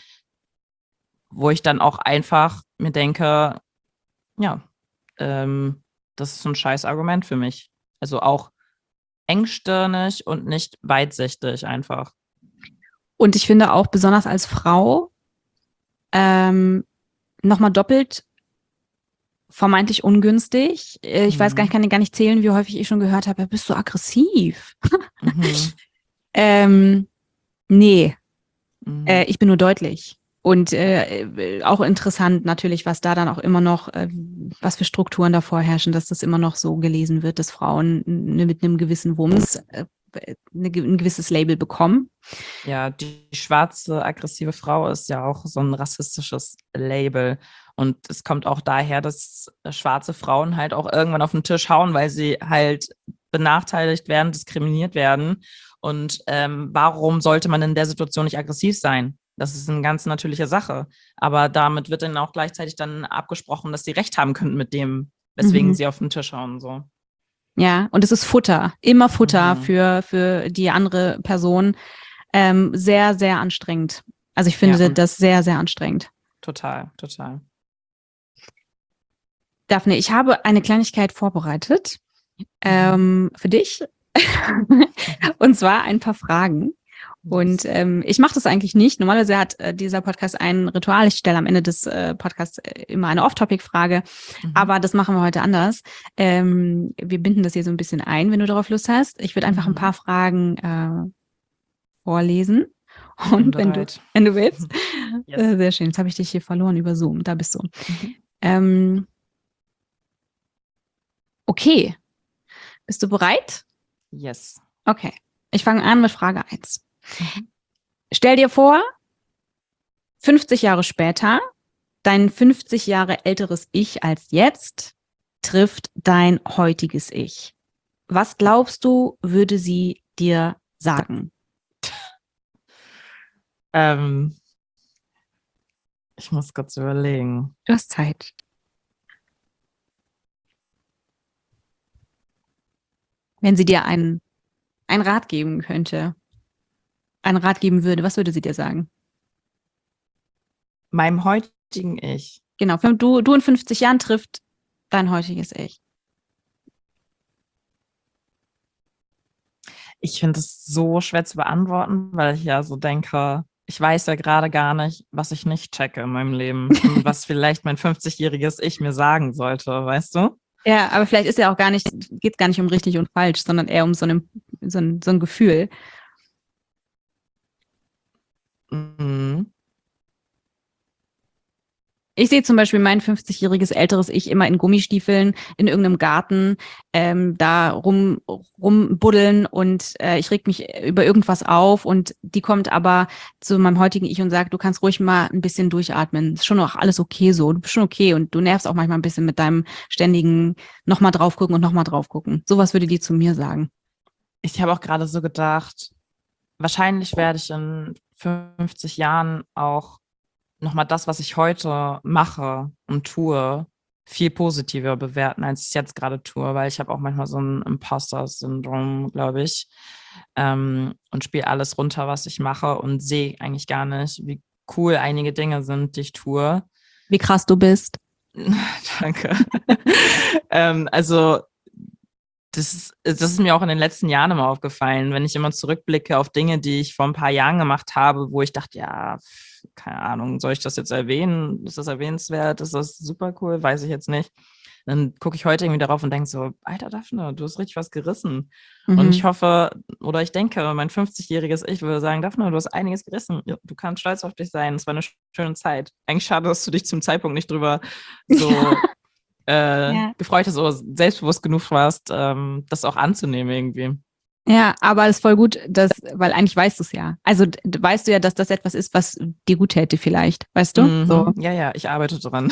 wo ich dann auch einfach mir denke, ja, ähm, das ist so ein scheiß Argument für mich. Also auch engstirnig und nicht weitsichtig einfach. Und ich finde auch besonders als Frau ähm, nochmal doppelt vermeintlich ungünstig. Äh, Ich weiß gar nicht, Mhm. kann gar nicht zählen, wie häufig ich schon gehört habe, bist du aggressiv? Mhm. ähm, nee, äh, Mhm. ich bin nur deutlich. Und äh, auch interessant natürlich, was da dann auch immer noch, äh, was für Strukturen da vorherrschen, dass das immer noch so gelesen wird, dass Frauen ne, mit einem gewissen Wumms äh, ne, ein gewisses Label bekommen. Ja, die schwarze aggressive Frau ist ja auch so ein rassistisches Label. Und es kommt auch daher, dass schwarze Frauen halt auch irgendwann auf den Tisch hauen, weil sie halt benachteiligt werden, diskriminiert werden. Und ähm, warum sollte man in der Situation nicht aggressiv sein? Das ist eine ganz natürliche Sache. Aber damit wird dann auch gleichzeitig dann abgesprochen, dass sie recht haben könnten mit dem, weswegen Mhm. sie auf den Tisch hauen. So. Ja, und es ist Futter, immer Futter Mhm. für, für die andere Person. Ähm, sehr, sehr anstrengend. Also ich Ja, finde und das sehr, sehr anstrengend. total, total. Daphne, ich habe eine Kleinigkeit vorbereitet ähm, für dich. Und zwar ein paar Fragen. Und ähm, ich mache das eigentlich nicht. Normalerweise hat äh, dieser Podcast ein Ritual. Ich stelle am Ende des äh, Podcasts äh, immer eine Off-Topic-Frage. Mhm. Aber das machen wir heute anders. Ähm, wir binden das hier so ein bisschen ein, wenn du darauf Lust hast. Ich würde einfach ein Mhm. paar Fragen äh, vorlesen. Ich bin Und wenn du, bereit. wenn du willst. Yes. Äh, sehr schön. Jetzt habe ich dich hier verloren über Zoom. Da bist du. Mhm. Ähm, okay. Bist du bereit? Yes. Okay. Ich fange an mit Frage eins. Mhm. Stell dir vor, fünfzig Jahre später, dein fünfzig Jahre älteres Ich als jetzt trifft dein heutiges Ich. Was glaubst du, würde sie dir sagen? Ähm, ich muss kurz überlegen. Du hast Zeit. Wenn sie dir einen, einen Rat geben könnte, einen Rat geben würde, was würde sie dir sagen? Meinem heutigen Ich. Genau, du, du in fünfzig Jahren trifft dein heutiges Ich. Ich finde es so schwer zu beantworten, weil ich ja so denke, ich weiß ja gerade gar nicht, was ich nicht checke in meinem Leben und was vielleicht mein fünfzigjähriges Ich mir sagen sollte, weißt du? Ja, aber vielleicht ist ja auch gar nicht, geht es gar nicht um richtig und falsch, sondern eher um so, eine, so, ein, so ein Gefühl. Mhm. Ich sehe zum Beispiel mein fünfzigjähriges älteres Ich immer in Gummistiefeln in irgendeinem Garten ähm, da rum rumbuddeln und äh, ich reg mich über irgendwas auf und die kommt aber zu meinem heutigen Ich und sagt, du kannst ruhig mal ein bisschen durchatmen. Ist schon auch alles okay so. Du bist schon okay und du nervst auch manchmal ein bisschen mit deinem ständigen nochmal drauf gucken und nochmal drauf gucken. Sowas würde die zu mir sagen. Ich habe auch gerade so gedacht, wahrscheinlich werde ich in fünfzig Jahren auch nochmal das, was ich heute mache und tue, viel positiver bewerten, als ich es jetzt gerade tue, weil ich habe auch manchmal so ein Imposter-Syndrom, glaube ich, ähm, und spiele alles runter, was ich mache und sehe eigentlich gar nicht, wie cool einige Dinge sind, die ich tue. Wie krass du bist. Danke. ähm, also das ist, das ist mir auch in den letzten Jahren immer aufgefallen, wenn ich immer zurückblicke auf Dinge, die ich vor ein paar Jahren gemacht habe, wo ich dachte, ja, keine Ahnung, soll ich das jetzt erwähnen? Ist das erwähnenswert? Ist das super cool? Weiß ich jetzt nicht. Dann gucke ich heute irgendwie darauf und denke so, Alter Daphne, du hast richtig was gerissen. Mhm. Und ich hoffe, oder ich denke, mein fünfzigjähriges Ich würde sagen, Daphne, du hast einiges gerissen. Du kannst stolz auf dich sein. Es war eine schöne Zeit. Eigentlich schade, dass du dich zum Zeitpunkt nicht drüber so... Ja. Äh, ja. gefreut hast oder selbstbewusst genug warst, ähm, das auch anzunehmen irgendwie. Ja, aber es ist voll gut, dass, weil eigentlich weißt du es ja. Also weißt du ja, dass das etwas ist, was dir gut täte vielleicht, weißt du? Mhm. So. Ja, ja, ich arbeite dran.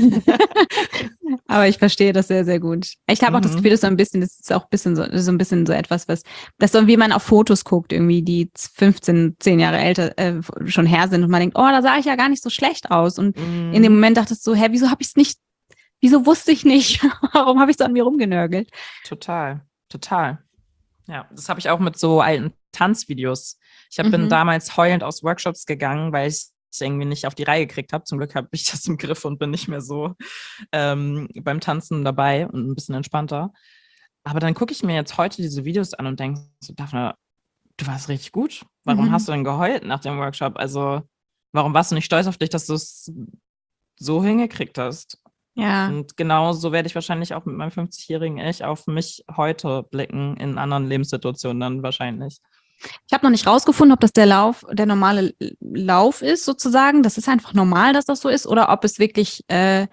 Aber ich verstehe das sehr, sehr gut. Ich habe mhm. auch das Gefühl, dass so ein bisschen, das ist auch ein bisschen so, so ein bisschen so etwas, was, das so wie man auf Fotos guckt, irgendwie, die fünfzehn, zehn Jahre älter äh, schon her sind und man denkt, oh, da sah ich ja gar nicht so schlecht aus. Und mhm. in dem Moment dachtest du, hä, wieso habe ich es nicht Wieso wusste ich nicht? Warum habe ich so an mir rumgenörgelt? Total, total. Ja, das habe ich auch mit so alten Tanzvideos. Ich hab, mhm. bin damals heulend aus Workshops gegangen, weil ich es irgendwie nicht auf die Reihe gekriegt habe. Zum Glück habe ich das im Griff und bin nicht mehr so ähm, beim Tanzen dabei und ein bisschen entspannter. Aber dann gucke ich mir jetzt heute diese Videos an und denke so, Daphne, du warst richtig gut. Warum mhm. hast du denn geheult nach dem Workshop? Also, warum warst du nicht stolz auf dich, dass du es so hingekriegt hast? Ja. Und genau so werde ich wahrscheinlich auch mit meinem fünfzigjährigen Ich auf mich heute blicken, in anderen Lebenssituationen dann wahrscheinlich. Ich habe noch nicht rausgefunden, ob das der Lauf, der normale Lauf ist sozusagen. Das ist einfach normal, dass das so ist, oder ob es wirklich äh,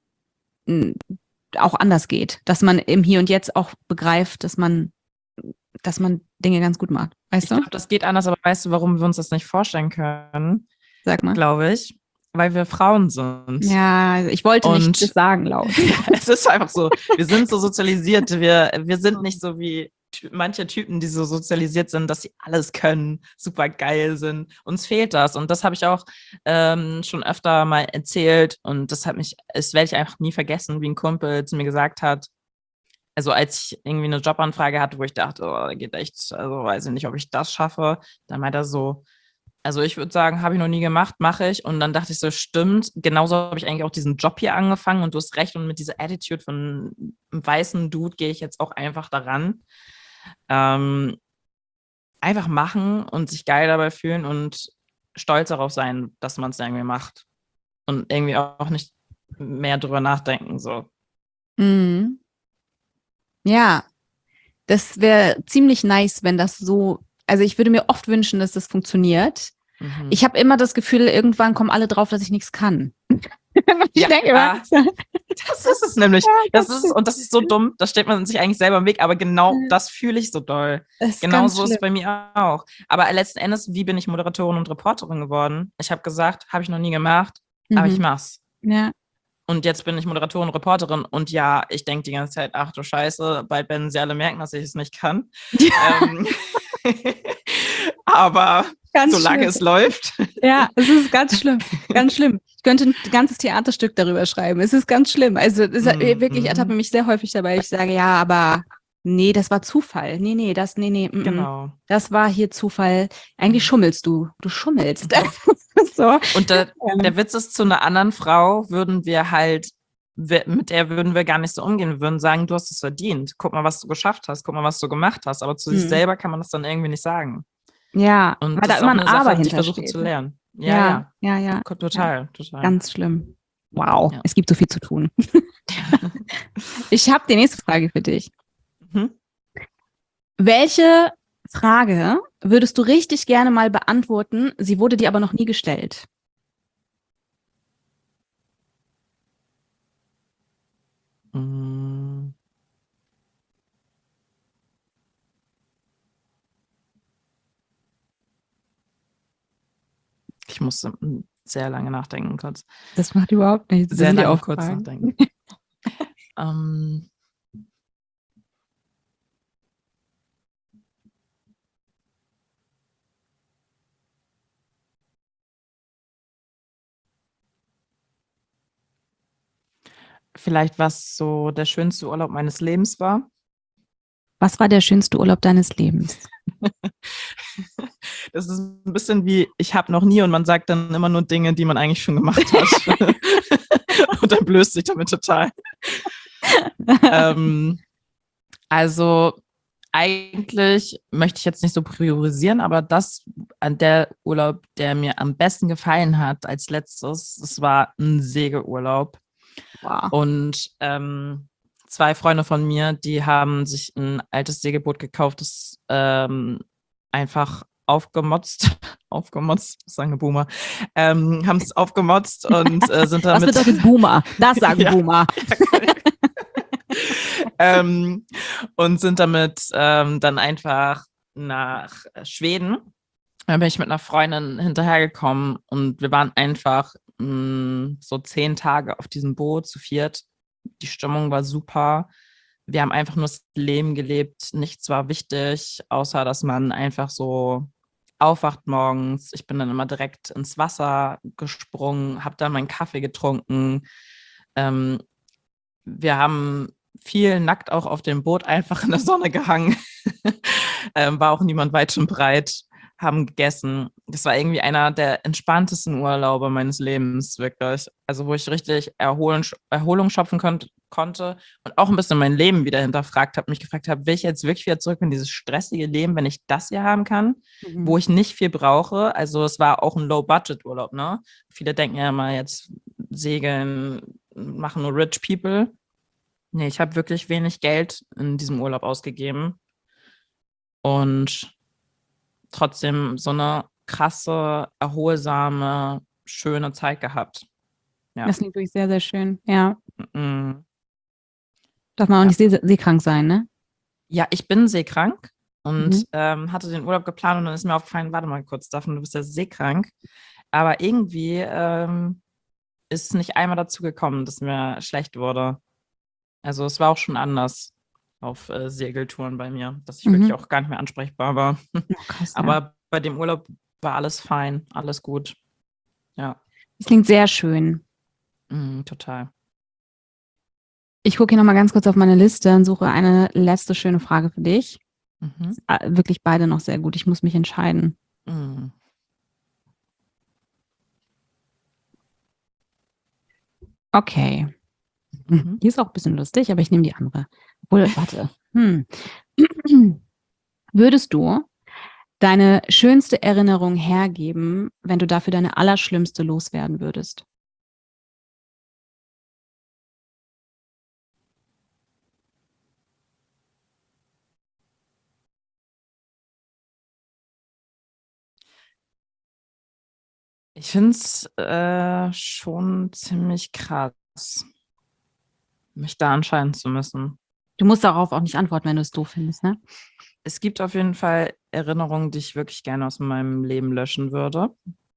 auch anders geht, dass man im Hier und Jetzt auch begreift, dass man, dass man Dinge ganz gut macht. Weißt ich du? Ich glaube, das geht anders, aber weißt du, warum wir uns das nicht vorstellen können? Sag mal. Glaube ich. Weil wir Frauen sind. Ja, ich wollte und nicht das sagen laut. Es ist einfach so, wir sind so sozialisiert, wir, wir sind nicht so wie ty- manche Typen, die so sozialisiert sind, dass sie alles können, super geil sind. Uns fehlt das und das habe ich auch ähm, schon öfter mal erzählt und das hat mich, das werde ich einfach nie vergessen, wie ein Kumpel zu mir gesagt hat, also als ich irgendwie eine Jobanfrage hatte, wo ich dachte, oh, geht echt, also weiß ich nicht, ob ich das schaffe, dann meinte er so, also ich würde sagen, habe ich noch nie gemacht, mache ich. Und dann dachte ich so, stimmt, genauso habe ich eigentlich auch diesen Job hier angefangen und du hast recht. Und mit dieser Attitude von einem weißen Dude gehe ich jetzt auch einfach daran. Ähm, einfach machen und sich geil dabei fühlen und stolz darauf sein, dass man es irgendwie macht. Und irgendwie auch nicht mehr drüber nachdenken. So. Mhm. Ja, das wäre ziemlich nice, wenn das so, also ich würde mir oft wünschen, dass das funktioniert. Mhm. Ich habe immer das Gefühl, irgendwann kommen alle drauf, dass ich nichts kann. ich ja, denke immer, das ist es nämlich. Das ist, und das ist so dumm, da steht man sich eigentlich selber im Weg, aber genau das fühle ich so doll. Genau so ist es bei mir auch. Aber letzten Endes, wie bin ich Moderatorin und Reporterin geworden? Ich habe gesagt, habe ich noch nie gemacht, mhm. aber ich mach's. Ja. Und jetzt bin ich Moderatorin, Reporterin und ja, ich denke die ganze Zeit, ach du Scheiße, bald werden sie alle merken, dass ich es nicht kann. Ja. Ähm, aber ganz solange schlimm. Es läuft. Ja, es ist ganz schlimm, ganz schlimm. Ich könnte ein ganzes Theaterstück darüber schreiben. Es ist ganz schlimm. Also es ist mm-hmm. wirklich, ich ertappe mich sehr häufig dabei. Ich sage, ja, aber nee, das war Zufall. Nee, nee, das, nee, nee. Genau. Das war hier Zufall. Eigentlich schummelst du. Du schummelst. so. Und der, der Witz ist, zu einer anderen Frau würden wir halt mit der würden wir gar nicht so umgehen. Wir würden sagen, du hast es verdient. Guck mal, was du geschafft hast. Guck mal, was du gemacht hast. Aber zu mhm. sich selber kann man das dann irgendwie nicht sagen. Ja, und weil das da ist immer auch ein eine Aber Sache, die ich hintersteht. versuche zu lernen. Ja, Ja, ja, ja. ja. Total, ja. total. Ganz schlimm. Wow, ja. es gibt so viel zu tun. Ich habe die nächste Frage für dich. Mhm. Welche Frage würdest du richtig gerne mal beantworten? Sie wurde dir aber noch nie gestellt. Mm. Ich musste sehr lange nachdenken kurz. Das macht überhaupt nichts. Sehr lange auch kurz Fragen. nachdenken. ähm. Vielleicht, was so der schönste Urlaub meines Lebens war. Was war der schönste Urlaub deines Lebens? Das ist ein bisschen wie, ich habe noch nie, und man sagt dann immer nur Dinge, die man eigentlich schon gemacht hat. Und dann blößt sich damit total. ähm, also eigentlich möchte ich jetzt nicht so priorisieren, aber das, an der Urlaub, der mir am besten gefallen hat als letztes, das war ein Segelurlaub. Wow. Und ähm, zwei Freunde von mir, die haben sich ein altes Segelboot gekauft, das ähm, einfach aufgemotzt, aufgemotzt, das sagen Boomer, ähm, haben es aufgemotzt und äh, sind damit... Was bedeutet Boomer? Das sagen ja, Boomer. ähm, und sind damit ähm, dann einfach nach Schweden. Da bin ich mit einer Freundin hinterhergekommen und wir waren einfach mh, so zehn Tage auf diesem Boot zu viert. Die Stimmung war super. Wir haben einfach nur das Leben gelebt. Nichts war wichtig, außer dass man einfach so aufwacht morgens. Ich bin dann immer direkt ins Wasser gesprungen, habe dann meinen Kaffee getrunken. Ähm, wir haben viel nackt auch auf dem Boot einfach in der Sonne gehangen. ähm, war auch niemand weit und breit, haben gegessen. Das war irgendwie einer der entspanntesten Urlaube meines Lebens, wirklich. Also wo ich richtig Erholung, Erholung schöpfen kon- konnte und auch ein bisschen mein Leben wieder hinterfragt habe, mich gefragt habe, will ich jetzt wirklich wieder zurück in dieses stressige Leben, wenn ich das hier haben kann, mhm. wo ich nicht viel brauche. Also es war auch ein Low-Budget-Urlaub, ne? Viele denken ja immer jetzt, Segeln machen nur Rich People. Nee, ich habe wirklich wenig Geld in diesem Urlaub ausgegeben und trotzdem so eine krasse, erholsame, schöne Zeit gehabt. Ja. Das klingt wirklich sehr, sehr schön, ja. Mhm. Darf man auch ja. nicht see- seekrank sein, ne? Ja, ich bin seekrank und mhm. ähm, hatte den Urlaub geplant und dann ist mir aufgefallen, warte mal kurz, davon, du bist ja seekrank. Aber irgendwie ähm, ist nicht einmal dazu gekommen, dass mir schlecht wurde. Also es war auch schon anders auf äh, Segeltouren bei mir, dass ich mhm. wirklich auch gar nicht mehr ansprechbar war. Oh, krass, aber ja. bei dem Urlaub war alles fein, alles gut. Ja. Das klingt sehr schön. Mm, total. Ich gucke hier nochmal ganz kurz auf meine Liste und suche eine letzte schöne Frage für dich. Mhm. Wirklich beide noch sehr gut. Ich muss mich entscheiden. Mm. Okay. Mhm. Die ist auch ein bisschen lustig, aber ich nehme die andere. Obwohl, warte. Hm. Würdest du deine schönste Erinnerung hergeben, wenn du dafür deine allerschlimmste loswerden würdest? Ich finde es äh, schon ziemlich krass, mich da entscheiden zu müssen. Du musst darauf auch nicht antworten, wenn du es doof findest, ne? Es gibt auf jeden Fall Erinnerungen, die ich wirklich gerne aus meinem Leben löschen würde,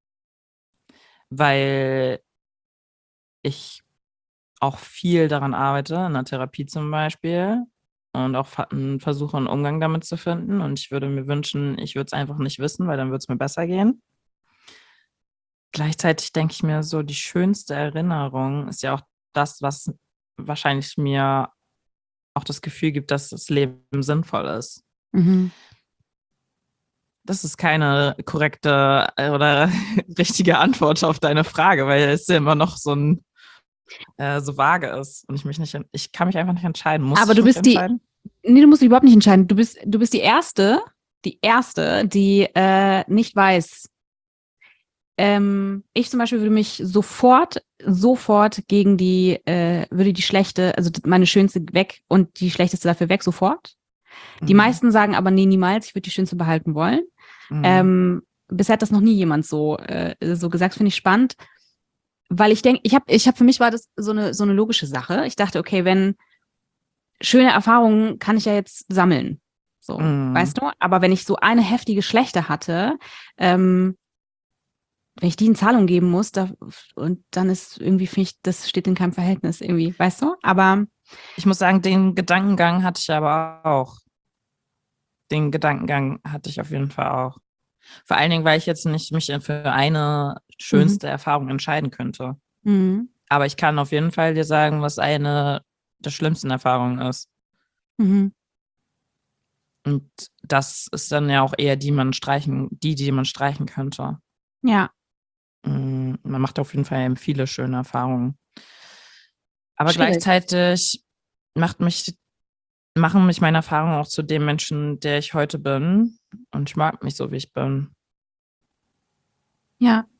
weil ich auch viel daran arbeite, in der Therapie zum Beispiel, und auch versuche, einen Umgang damit zu finden. Und ich würde mir wünschen, ich würde es einfach nicht wissen, weil dann würde es mir besser gehen. Gleichzeitig denke ich mir so, die schönste Erinnerung ist ja auch das, was wahrscheinlich mir auch das Gefühl gibt, dass das Leben sinnvoll ist. Mhm. Das ist keine korrekte oder richtige Antwort auf deine Frage, weil es ist ja immer noch so ein äh, so vage ist und ich mich nicht, ich kann mich einfach nicht entscheiden. Muss Aber ich du mich bist die, entscheiden? nee, du musst dich überhaupt nicht entscheiden. Du bist, du bist die Erste, die Erste, die äh, nicht weiß. Ähm, ich zum Beispiel würde mich sofort, sofort gegen die, äh, würde die schlechte, also meine schönste weg und die schlechteste dafür weg, sofort. Die Mhm. meisten sagen aber, nee, niemals, ich würde die schönste behalten wollen. Mhm. Ähm, bisher hat das noch nie jemand so, äh, so gesagt, finde ich spannend, weil ich denke, ich habe, ich habe für mich war das so eine, so eine logische Sache. Ich dachte, okay, wenn schöne Erfahrungen kann ich ja jetzt sammeln. So, Mhm. weißt du? Aber wenn ich so eine heftige schlechte hatte, ähm, wenn ich die in Zahlung geben muss, da, und dann ist irgendwie, finde ich, das steht in keinem Verhältnis irgendwie, weißt du? Aber Ich muss sagen, den Gedankengang hatte ich aber auch. Den Gedankengang hatte ich auf jeden Fall auch. Vor allen Dingen, weil ich jetzt nicht mich für eine mhm, schönste Erfahrung entscheiden könnte. mhm, Aber ich kann auf jeden Fall dir sagen, was eine der schlimmsten Erfahrungen ist. mhm, Und das ist dann ja auch eher die man streichen, die, die man streichen könnte. ja, Mm, Man macht auf jeden Fall viele schöne Erfahrungen. Aber schwierig. gleichzeitig macht mich, machen mich meine Erfahrungen auch zu dem Menschen, der ich heute bin. Und ich mag mich so, wie ich bin. Ja.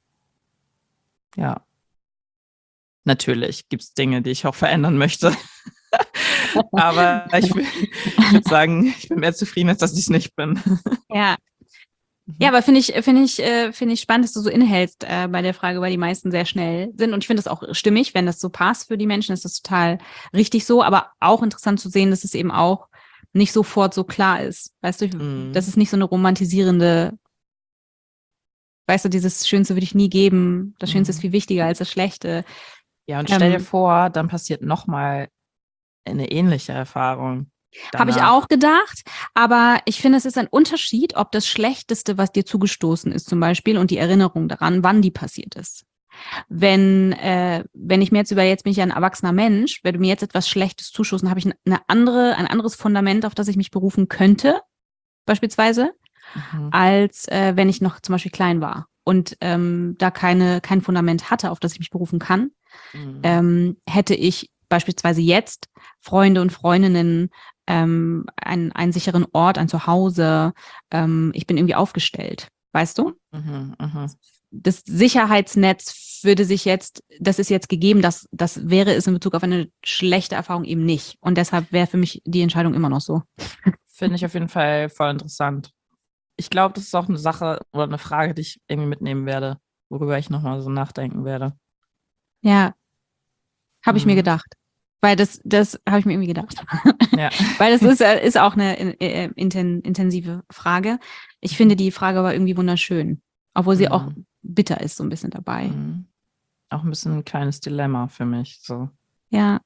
Ja, natürlich gibt es Dinge, die ich auch verändern möchte. Aber ich, ich würde sagen, ich bin mehr zufrieden, als dass ich es nicht bin. Ja. Ja, Mhm. aber finde ich, finde ich, äh, finde ich spannend, dass du so innehältst äh, bei der Frage, weil die meisten sehr schnell sind. Und ich finde das auch stimmig, wenn das so passt für die Menschen, ist das total richtig so. Aber auch interessant zu sehen, dass es eben auch nicht sofort so klar ist. Weißt du, dass Mhm. es nicht so eine romantisierende, weißt du, dieses Schönste würde ich nie geben. Das Schönste ist Mhm. viel wichtiger als das Schlechte. Ja, und stell dir Ähm, vor, dann passiert nochmal eine ähnliche Erfahrung Habe ich danach. auch gedacht, aber ich finde, es ist ein Unterschied, ob das Schlechteste, was dir zugestoßen ist, zum Beispiel, und die Erinnerung daran, wann die passiert ist. Wenn, äh, wenn ich mir jetzt über, jetzt bin ich ja ein erwachsener Mensch, wenn du mir jetzt etwas Schlechtes zustoßen, habe ich eine andere, ein anderes Fundament, auf das ich mich berufen könnte, beispielsweise, Mhm. als äh, wenn ich noch zum Beispiel klein war und ähm, da keine, kein Fundament hatte, auf das ich mich berufen kann, Mhm. ähm, hätte ich beispielsweise jetzt Freunde und Freundinnen, ähm, einen, einen sicheren Ort, ein Zuhause, ähm, ich bin irgendwie aufgestellt, weißt du? Mhm. Mhm. Das Sicherheitsnetz würde sich jetzt, das ist jetzt gegeben, das, das wäre es in Bezug auf eine schlechte Erfahrung eben nicht. Und deshalb wäre für mich die Entscheidung immer noch so. Finde ich auf jeden Fall voll interessant. Ich glaube, das ist auch eine Sache oder eine Frage, die ich irgendwie mitnehmen werde, worüber ich nochmal so nachdenken werde. Ja, habe ich mir Mhm. gedacht. Weil das, das habe ich mir irgendwie gedacht. Ja. Weil das ist, äh, ist auch eine äh, inten, intensive Frage. Ich finde Mhm. die Frage aber irgendwie wunderschön. Obwohl sie auch Mhm. bitter ist, so ein bisschen dabei. Mhm. Auch ein bisschen ein kleines Dilemma für mich. So. Ja.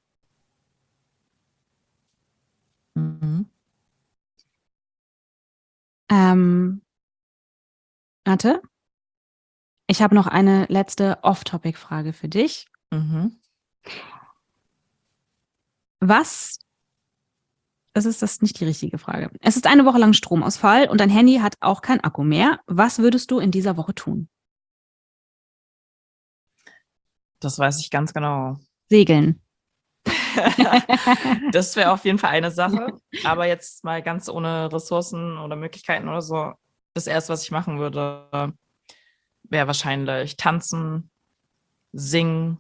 Mhm. Ähm, warte. Ich habe noch eine letzte Off-Topic-Frage für dich. Mhm. Was, das ist das nicht die richtige Frage. Es ist eine Woche lang Stromausfall und dein Handy hat auch keinen Akku mehr. Was würdest du in dieser Woche tun? Das weiß ich ganz genau. Segeln. Das wäre auf jeden Fall eine Sache. Aber jetzt mal ganz ohne Ressourcen oder Möglichkeiten oder so. Das erste, was ich machen würde, wäre wahrscheinlich tanzen, singen,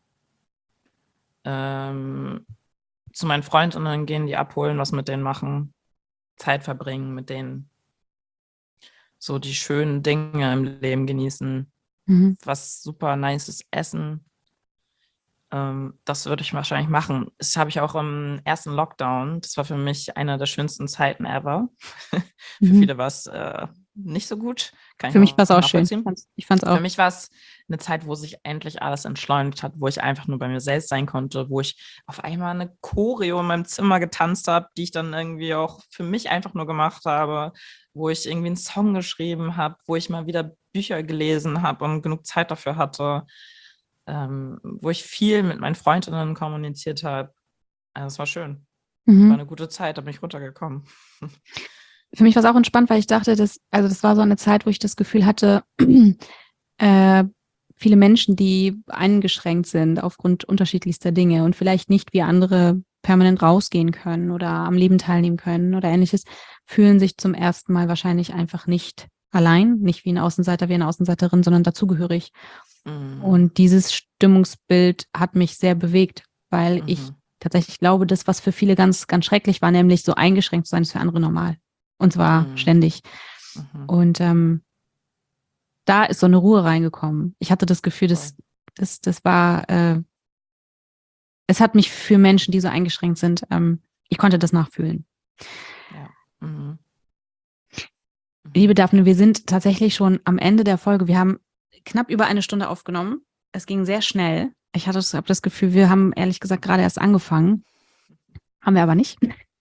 ähm, zu meinen Freundinnen gehen, die abholen, was mit denen machen, Zeit verbringen mit denen, so die schönen Dinge im Leben genießen, Mhm. was super nices Essen. Ähm, das würde ich wahrscheinlich machen. Das habe ich auch im ersten Lockdown. Das war für mich eine der schönsten Zeiten ever. Für Mhm. viele war es äh, nicht so gut. Kann ich Für mich war es auch auch schön. nachvollziehen. Ich fand es Für auch. mich war es eine Zeit, wo sich endlich alles entschleunigt hat, wo ich einfach nur bei mir selbst sein konnte, wo ich auf einmal eine Choreo in meinem Zimmer getanzt habe, die ich dann irgendwie auch für mich einfach nur gemacht habe, wo ich irgendwie einen Song geschrieben habe, wo ich mal wieder Bücher gelesen habe und genug Zeit dafür hatte, ähm, wo ich viel mit meinen Freundinnen kommuniziert habe. Also es war schön. War Mhm. eine gute Zeit, da bin ich runtergekommen. Für mich war es auch entspannt, weil ich dachte, dass, also das war so eine Zeit, wo ich das Gefühl hatte, äh, viele Menschen, die eingeschränkt sind aufgrund unterschiedlichster Dinge und vielleicht nicht wie andere permanent rausgehen können oder am Leben teilnehmen können oder ähnliches, fühlen sich zum ersten Mal wahrscheinlich einfach nicht allein, nicht wie ein Außenseiter, wie eine Außenseiterin, sondern dazugehörig. Mhm. Und dieses Stimmungsbild hat mich sehr bewegt, weil Mhm. ich tatsächlich glaube, das, was für viele ganz, ganz schrecklich war, nämlich so eingeschränkt zu sein, ist für andere normal. Und zwar Mhm. ständig. Mhm. Und ähm, da ist so eine Ruhe reingekommen. Ich hatte das Gefühl, das, das, das war, äh, es hat mich für Menschen, die so eingeschränkt sind, ähm, ich konnte das nachfühlen. Ja. Mhm. Liebe Daphne, wir sind tatsächlich schon am Ende der Folge. Wir haben knapp über eine Stunde aufgenommen. Es ging sehr schnell. Ich hatte das, hab das Gefühl, wir haben ehrlich gesagt gerade erst angefangen. Haben wir aber nicht.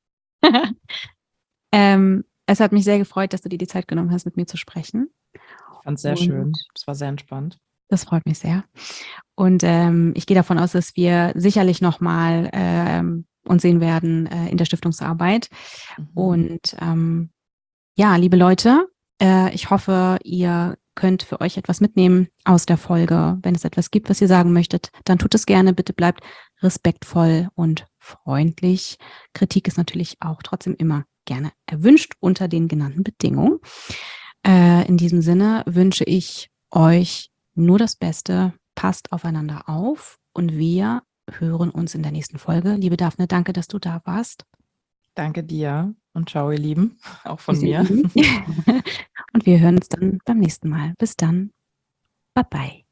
ähm, es hat mich sehr gefreut, dass du dir die Zeit genommen hast, mit mir zu sprechen. Ich fand es sehr Und schön. Es war sehr entspannt. das freut mich sehr. Und ähm, ich gehe davon aus, dass wir sicherlich nochmal ähm, uns sehen werden äh, in der Stiftungsarbeit. Mhm. Und ähm, ja, liebe Leute, äh, ich hoffe, ihr könnt für euch etwas mitnehmen aus der Folge. Wenn es etwas gibt, was ihr sagen möchtet, dann tut es gerne. Bitte bleibt respektvoll und freundlich. Kritik ist natürlich auch trotzdem immer gerne erwünscht unter den genannten Bedingungen. Äh, in diesem Sinne wünsche ich euch nur das Beste. Passt aufeinander auf und wir hören uns in der nächsten Folge. Liebe Daphne, danke, dass du da warst. Danke dir und ciao, ihr Lieben, auch von Tschüss, ihr mir. Lieben. Und wir hören uns dann beim nächsten Mal. Bis dann. Bye bye.